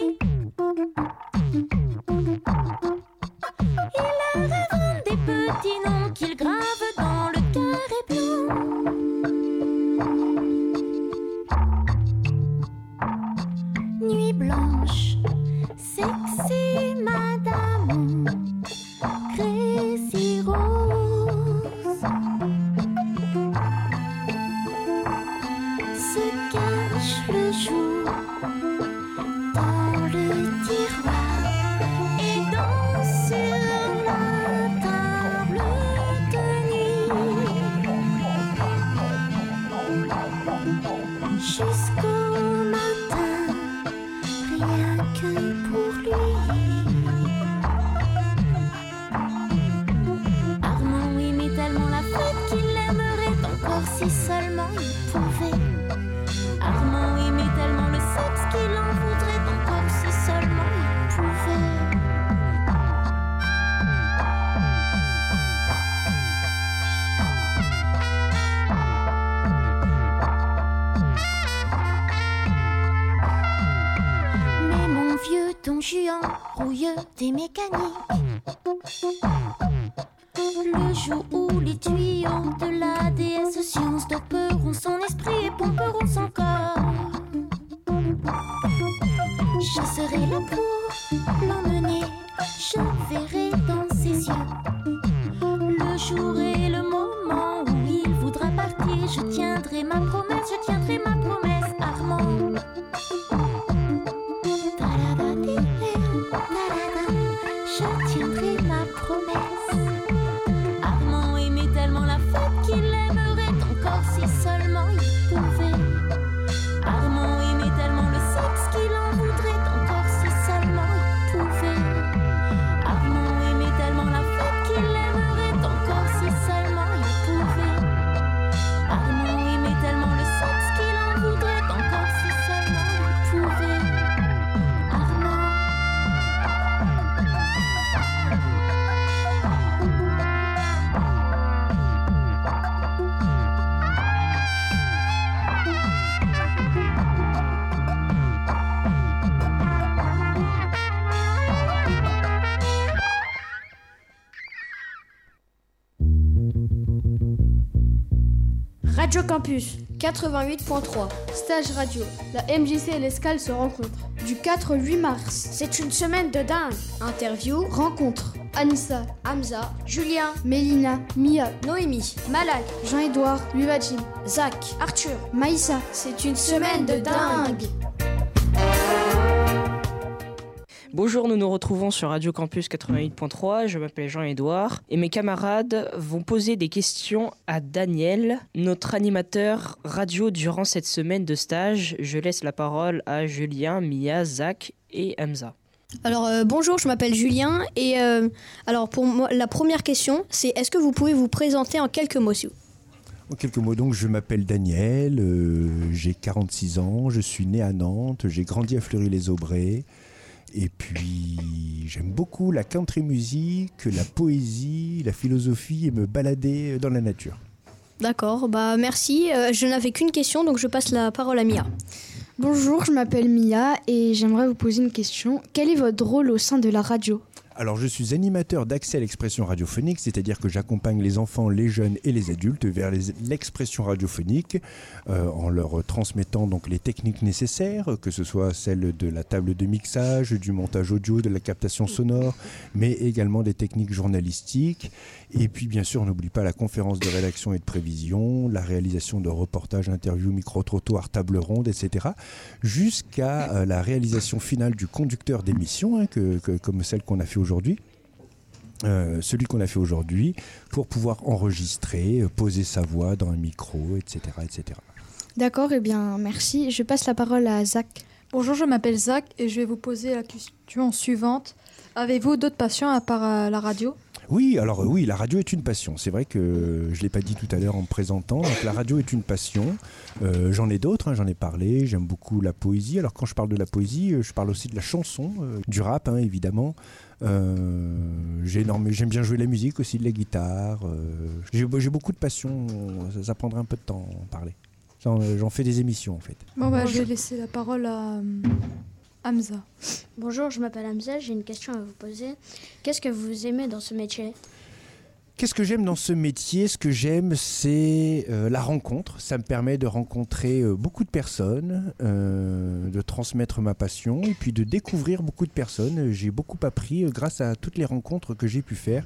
Il leur invente des petits noms qu'il grave dans le carré blanc. Nuit blanche, sexy madame, Crazy Rose se cache le jour dans le tiroir et danse sur la table de nuit jusqu'au matin, rien que pour lui. Armand aimait tellement la fête qu'il aimerait encore si seulement il pouvait. Armand aimait tellement le sexe qu'il en voudrait encore si seulement il pouvait. Mais mon vieux Don Juan rouille des mécaniques. Le jour où les tuyaux de la déesse science doperont son esprit et pomperont son corps, je serai là pour l'emmener, je verrai dans ses yeux le jour et le moment où il voudra partir. Je tiendrai ma promesse, je tiendrai ma promesse, Armand. Je tiendrai ma promesse. Armand aimait tellement la fête qu'il aimerait encore si seulement il pouvait. Armand aimait tellement le sexe qu'il en voudrait encore si seulement il pouvait. Armand aimait tellement la fête qu'il aimerait encore si seulement il pouvait. Armand aimait tellement le sexe qu'il en voudrait encore si seulement il pouvait. Armand. Radio Campus quatre-vingt-huit point trois. Stage radio. La M J C et l'Escale se rencontrent. Du quatre au huit mars. C'est une semaine de dingue. Interview, rencontre. Anissa, Hamza, Julien, Mélina, Mia, Noémie, Malak, Jean-Édouard, Louis-Vajim, Zach, Arthur, Maïssa. C'est une semaine de dingue. Bonjour, nous nous retrouvons sur Radio Campus quatre-vingt-huit point trois, je m'appelle Jean-Édouard et mes camarades vont poser des questions à Daniel, notre animateur radio durant cette semaine de stage. Je laisse la parole à Julien, Mia, Zach et Hamza. Alors euh, bonjour, je m'appelle Julien et euh, alors pour moi la première question c'est est-ce que vous pouvez vous présenter en quelques mots s'il vous plaît ? En quelques mots, donc, je m'appelle Daniel, euh, j'ai quarante-six ans, je suis né à Nantes, j'ai grandi à Fleury-les-Aubrais Et puis, j'aime beaucoup la country music, la poésie, la philosophie et me balader dans la nature. D'accord, bah merci. Euh, je n'avais qu'une question, donc je passe la parole à Mia. Bonjour, je m'appelle Mia et j'aimerais vous poser une question. Quel est votre rôle au sein de la radio ? Alors, je suis animateur d'accès à l'expression radiophonique, c'est-à-dire que j'accompagne les enfants, les jeunes et les adultes vers les, l'expression radiophonique euh, en leur transmettant donc les techniques nécessaires, que ce soit celles de la table de mixage, du montage audio, de la captation sonore, mais également des techniques journalistiques. Et puis, bien sûr, on n'oublie pas la conférence de rédaction et de prévision, la réalisation de reportages, interviews, micro-trottoirs, tables rondes, et cetera, jusqu'à euh, la réalisation finale du conducteur d'émission, hein, que, que, comme celle qu'on a fait aujourd'hui. aujourd'hui, euh, celui qu'on a fait aujourd'hui, pour pouvoir enregistrer, euh, poser sa voix dans un micro, et cetera, et cetera. D'accord, eh bien merci. Je passe la parole à Zach. Bonjour, je m'appelle Zach et je vais vous poser la question suivante. Avez-vous d'autres passions à part euh, la radio ? Oui, alors euh, oui, la radio est une passion. C'est vrai que euh, je ne l'ai pas dit tout à l'heure en me présentant. Donc, la radio est une passion. Euh, j'en ai d'autres, hein, j'en ai parlé. J'aime beaucoup la poésie. Alors quand je parle de la poésie, euh, je parle aussi de la chanson, euh, du rap, hein, évidemment. Euh, j'ai énorme, j'aime bien jouer la musique aussi, de la guitare. Euh, j'ai, j'ai beaucoup de passion. Ça, ça prendrait un peu de temps à en parler. J'en, j'en fais des émissions en fait. Bon, bah, je vais laisser la parole à euh, Hamza. Bonjour, je m'appelle Hamza, j'ai une question à vous poser. Qu'est-ce que vous aimez dans ce métier ? Qu'est-ce que j'aime dans ce métier ? Ce que j'aime, c'est euh, la rencontre. Ça me permet de rencontrer euh, beaucoup de personnes, euh, de transmettre ma passion et puis de découvrir beaucoup de personnes. J'ai beaucoup appris euh, grâce à toutes les rencontres que j'ai pu faire.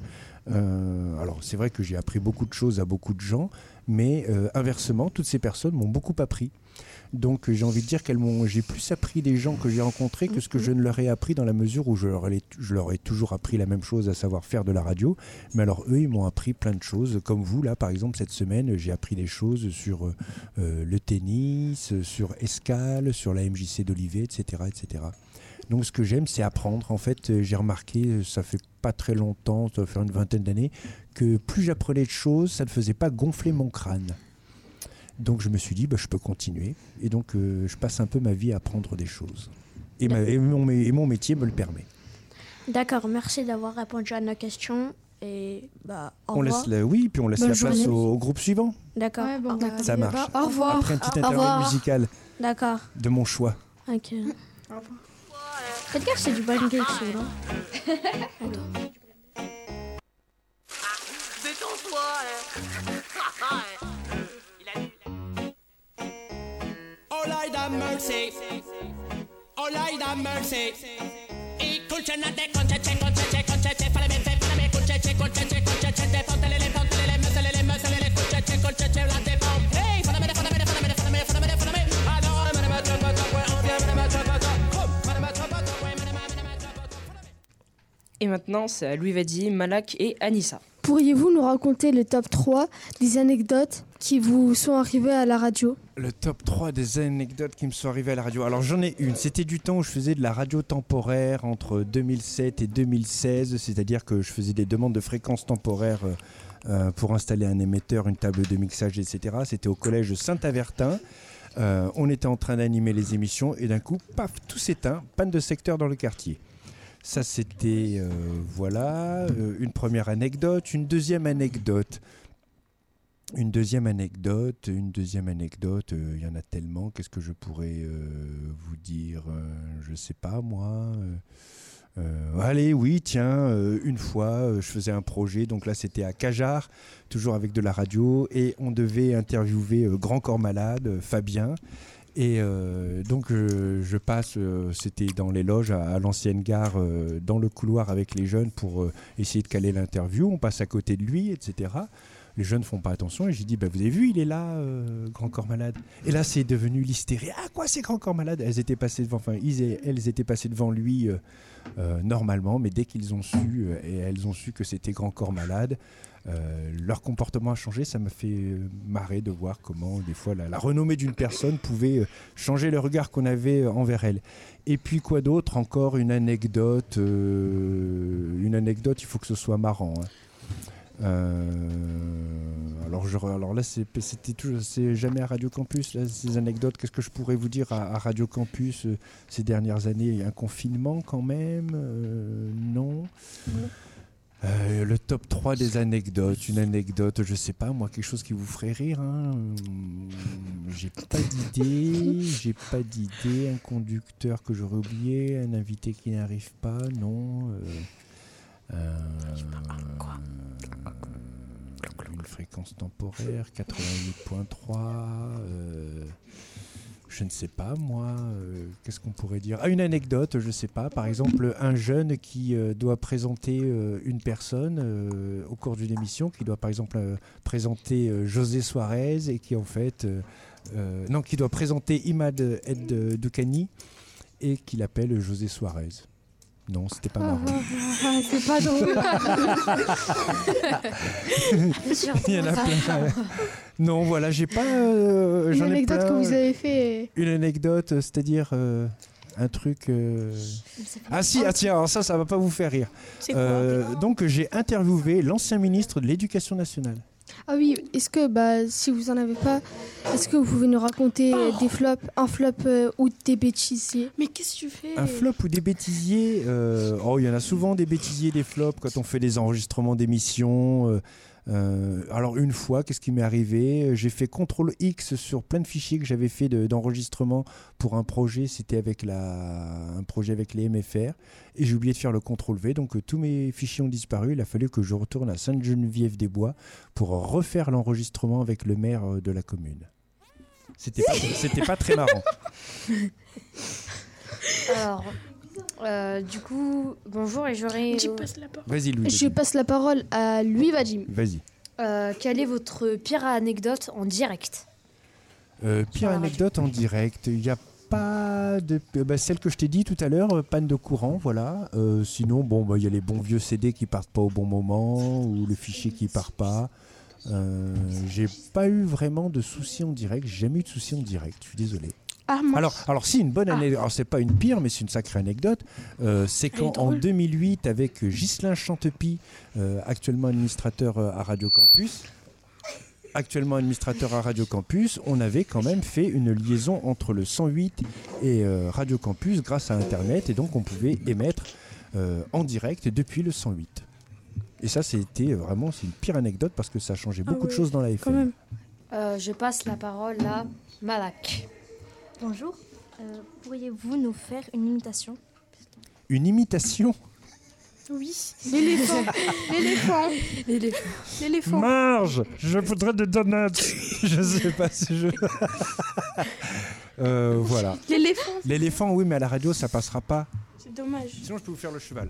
Euh, alors, c'est vrai que j'ai appris beaucoup de choses à beaucoup de gens, mais euh, inversement, toutes ces personnes m'ont beaucoup appris. Donc j'ai envie de dire qu'elles m'ont, j'ai plus appris des gens que j'ai rencontrés que ce que je ne leur ai appris, dans la mesure où je leur ai, je leur ai toujours appris la même chose, à savoir faire de la radio. Mais alors eux, ils m'ont appris plein de choses, comme vous là par exemple cette semaine, j'ai appris des choses sur euh, le tennis, sur Escale, sur la M J C d'Olivet, et cetera, et cetera. Donc ce que j'aime, c'est apprendre. En fait, j'ai remarqué, ça fait pas très longtemps, ça doit faire une vingtaine d'années, que plus j'apprenais de choses, ça ne faisait pas gonfler mon crâne. Donc je me suis dit, bah, je peux continuer. Et donc euh, je passe un peu ma vie à apprendre des choses. Et, ma, et, mon, et mon métier me le permet. D'accord, merci d'avoir répondu à nos questions. Et bah, au on revoir. Laisse la, oui, puis on laisse Bonne la place journée. au, au groupe suivant. D'accord. Ouais, bon, bah, Ça marche. Au revoir. Après un petit Au interlude revoir. musical D'accord. de mon choix. Ok. Au revoir. Faites gaffe, c'est du pancake, celui-là. Attends. Détends-toi, hein. Oh Lord have mercy, oh Lord have mercy. Y culchenate, concheche, concheche, concheche, falamente, falame, culcheche, colcheche, colcheche, pontelele, pontelele, meselele, meselele, culcheche, colcheche, blate, pom. Hey, falame, falame, falame, falame, falame, falame. Ah non, madame, madame, madame, madame, Et maintenant, c'est à Louis Vadi, Malak et Anissa. Pourriez-vous nous raconter le top trois des anecdotes qui vous sont arrivées à la radio ? Le top trois des anecdotes qui me sont arrivées à la radio. Alors j'en ai une, c'était du temps où je faisais de la radio temporaire entre deux mille sept et deux mille seize, c'est-à-dire que je faisais des demandes de fréquences temporaires euh, pour installer un émetteur, une table de mixage, et cetera. C'était au collège Saint-Avertin. Euh, on était en train d'animer les émissions et d'un coup, paf, tout s'éteint, panne de secteur dans le quartier. Ça, c'était, euh, voilà, euh, une première anecdote. Une deuxième anecdote. Une deuxième anecdote, une deuxième anecdote, il euh, y en a tellement. Qu'est-ce que je pourrais euh, vous dire euh, je sais pas, moi. Euh, euh, allez, oui, tiens, euh, une fois, euh, je faisais un projet. Donc là, c'était à Cajar, toujours avec de la radio. Et on devait interviewer euh, Grand Corps Malade, euh, Fabien. Et euh, donc euh, je passe, euh, c'était dans les loges à, à l'ancienne gare, euh, dans le couloir avec les jeunes pour euh, essayer de caler l'interview. On passe à côté de lui, et cetera. Les jeunes ne font pas attention et j'ai dit bah, vous avez vu, il est là, euh, Grand Corps Malade. Et là c'est devenu l'hystérie. Ah quoi, c'est Grand Corps Malade. Elles étaient passées devant, enfin ils et elles étaient passées devant lui euh, euh, normalement, mais dès qu'ils ont su euh, et elles ont su que c'était Grand Corps Malade, Euh, leur comportement a changé. Ça m'a fait marrer de voir comment des fois la, la renommée d'une personne pouvait changer le regard qu'on avait envers elle. Et puis quoi d'autre, encore une anecdote euh, une anecdote, il faut que ce soit marrant, hein. euh, alors, je, alors là, c'est, c'était toujours, c'est jamais à Radio Campus. Là, ces anecdotes, qu'est-ce que je pourrais vous dire à, à Radio Campus euh, ces dernières années? Il y a un confinement quand même euh, Non. Mmh. Euh, le top trois des anecdotes. Une anecdote, je sais pas, moi, quelque chose qui vous ferait rire. Hein. J'ai pas d'idée. J'ai pas d'idée. Un conducteur que j'aurais oublié. Un invité qui n'arrive pas. Non. Euh, euh, une fréquence temporaire, quatre-vingt-huit virgule trois. Euh, je ne sais pas, moi. Euh, qu'est-ce qu'on pourrait dire? Ah, une anecdote, je ne sais pas. Par exemple, un jeune qui euh, doit présenter euh, une personne euh, au cours d'une émission, qui doit par exemple euh, présenter euh, José Suarez et qui en fait... Euh, euh, non, qui doit présenter Imad El Doukani et qui l'appelle José Suarez. Non, c'était pas marrant. Ah, c'est pas drôle. Il y en a plein. Non, voilà, j'ai pas. Euh, Une j'en ai anecdote plein. que vous avez fait. Une anecdote, c'est-à-dire euh, un truc. Euh... Ah si, ah tiens, alors ça, ça va pas vous faire rire. C'est quoi Euh, donc j'ai interviewé l'ancien ministre de l'Éducation nationale. Ah oui, est-ce que, bah, si vous en avez pas, est-ce que vous pouvez nous raconter euh, des flops, un flop euh, ou des bêtisiers? Mais qu'est-ce que tu fais? Un flop ou des bêtisiers euh, Oh, il y en a souvent des bêtisiers, des flops quand on fait des enregistrements d'émissions. Euh, euh, alors une fois, qu'est-ce qui m'est arrivé? J'ai fait contrôle X sur plein de fichiers que j'avais fait de, d'enregistrement pour un projet. C'était avec la, un projet avec les M F R et j'ai oublié de faire le contrôle V. Donc euh, tous mes fichiers ont disparu. Il a fallu que je retourne à Sainte-Geneviève-des-Bois pour refaire l'enregistrement avec le maire euh, de la commune. C'était pas, c'était pas très marrant. Alors, euh, du coup, bonjour et j'aurais... Tu passes la parole. Vas-y, Louis. Je passe la parole à Louis Vadim. Vas-y. Euh, quelle est votre pire anecdote en direct? Euh, pire anecdote en direct, il n'y a pas de... Bah, celle que je t'ai dit tout à l'heure, euh, panne de courant, voilà. Euh, sinon, bon, bah, y a les bons vieux C D qui partent pas au bon moment, ou le fichier qui part pas. Euh, j'ai pas eu vraiment de soucis en direct, j'ai jamais eu de soucis en direct, je suis désolé. Ah, moi... Alors, alors si, une bonne anecdote, alors c'est pas une pire, mais c'est une sacrée anecdote, euh, c'est quand en deux mille huit, avec Ghislain Chantepie, euh, actuellement administrateur à Radio Campus, actuellement administrateur à Radio Campus, on avait quand même fait une liaison entre le cent huit et euh, Radio Campus grâce à Internet, et donc on pouvait émettre euh, en direct depuis le cent huit. Et ça, c'était vraiment, c'est une pire anecdote parce que ça a changé beaucoup Ah ouais, de choses dans la F M. quand même. Euh, je passe la parole à Malak. Bonjour, euh, pourriez-vous nous faire une imitation? Une imitation? Oui, l'éléphant. L'éléphant. L'éléphant. L'éléphant. Marge, je voudrais des donuts. Je sais pas si je... euh, voilà. L'éléphant. L'éléphant, oui, mais à la radio, ça passera pas. C'est dommage. Sinon, je peux vous faire le cheval.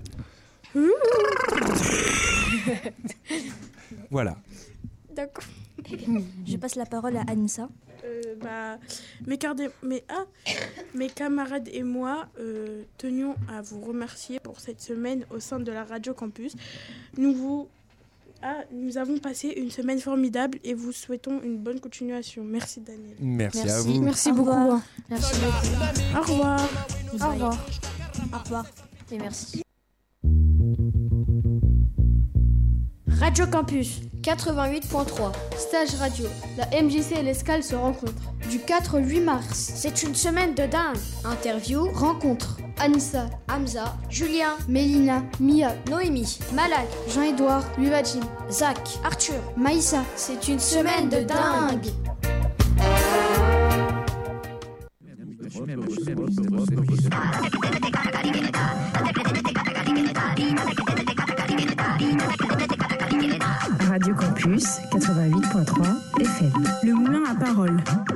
Voilà. D'accord. Je passe la parole à Anissa. Euh, bah, mes, cardé- mes, ah, mes camarades et moi euh, tenions à vous remercier pour cette semaine au sein de la Radio Campus. Nous, vous, ah, nous avons passé une semaine formidable et vous souhaitons une bonne continuation. Merci Daniel. Merci, Merci. à vous. Merci Au beaucoup. revoir. Merci beaucoup. Au revoir. Au revoir. Au revoir. Et merci. Radio Campus quatre-vingt-huit point trois, stage radio. La M J C et l'Escale se rencontrent. Du quatre au huit mars, c'est une semaine de dingue. Interview, rencontre. Anissa, Hamza, Julien, Mélina, Mia, Noémie, Malak, Jean-Édouard, Louis-Vadim, Zach, Arthur, Maïssa. C'est une semaine de dingue. Radio Campus quatre-vingt-huit point trois F M. Le moulin à parole.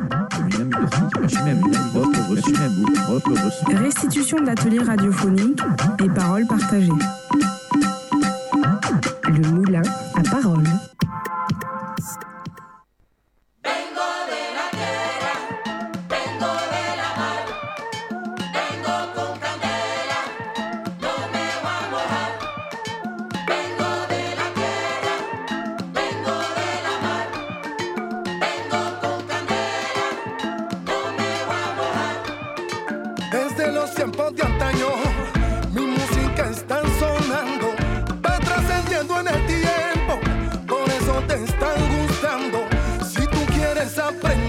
Restitution d'ateliers radiophoniques et paroles partagées. Le moulin à parole. Desde los tiempos de antaño, mi música está sonando, va trascendiendo en el tiempo, por eso te están gustando. aprende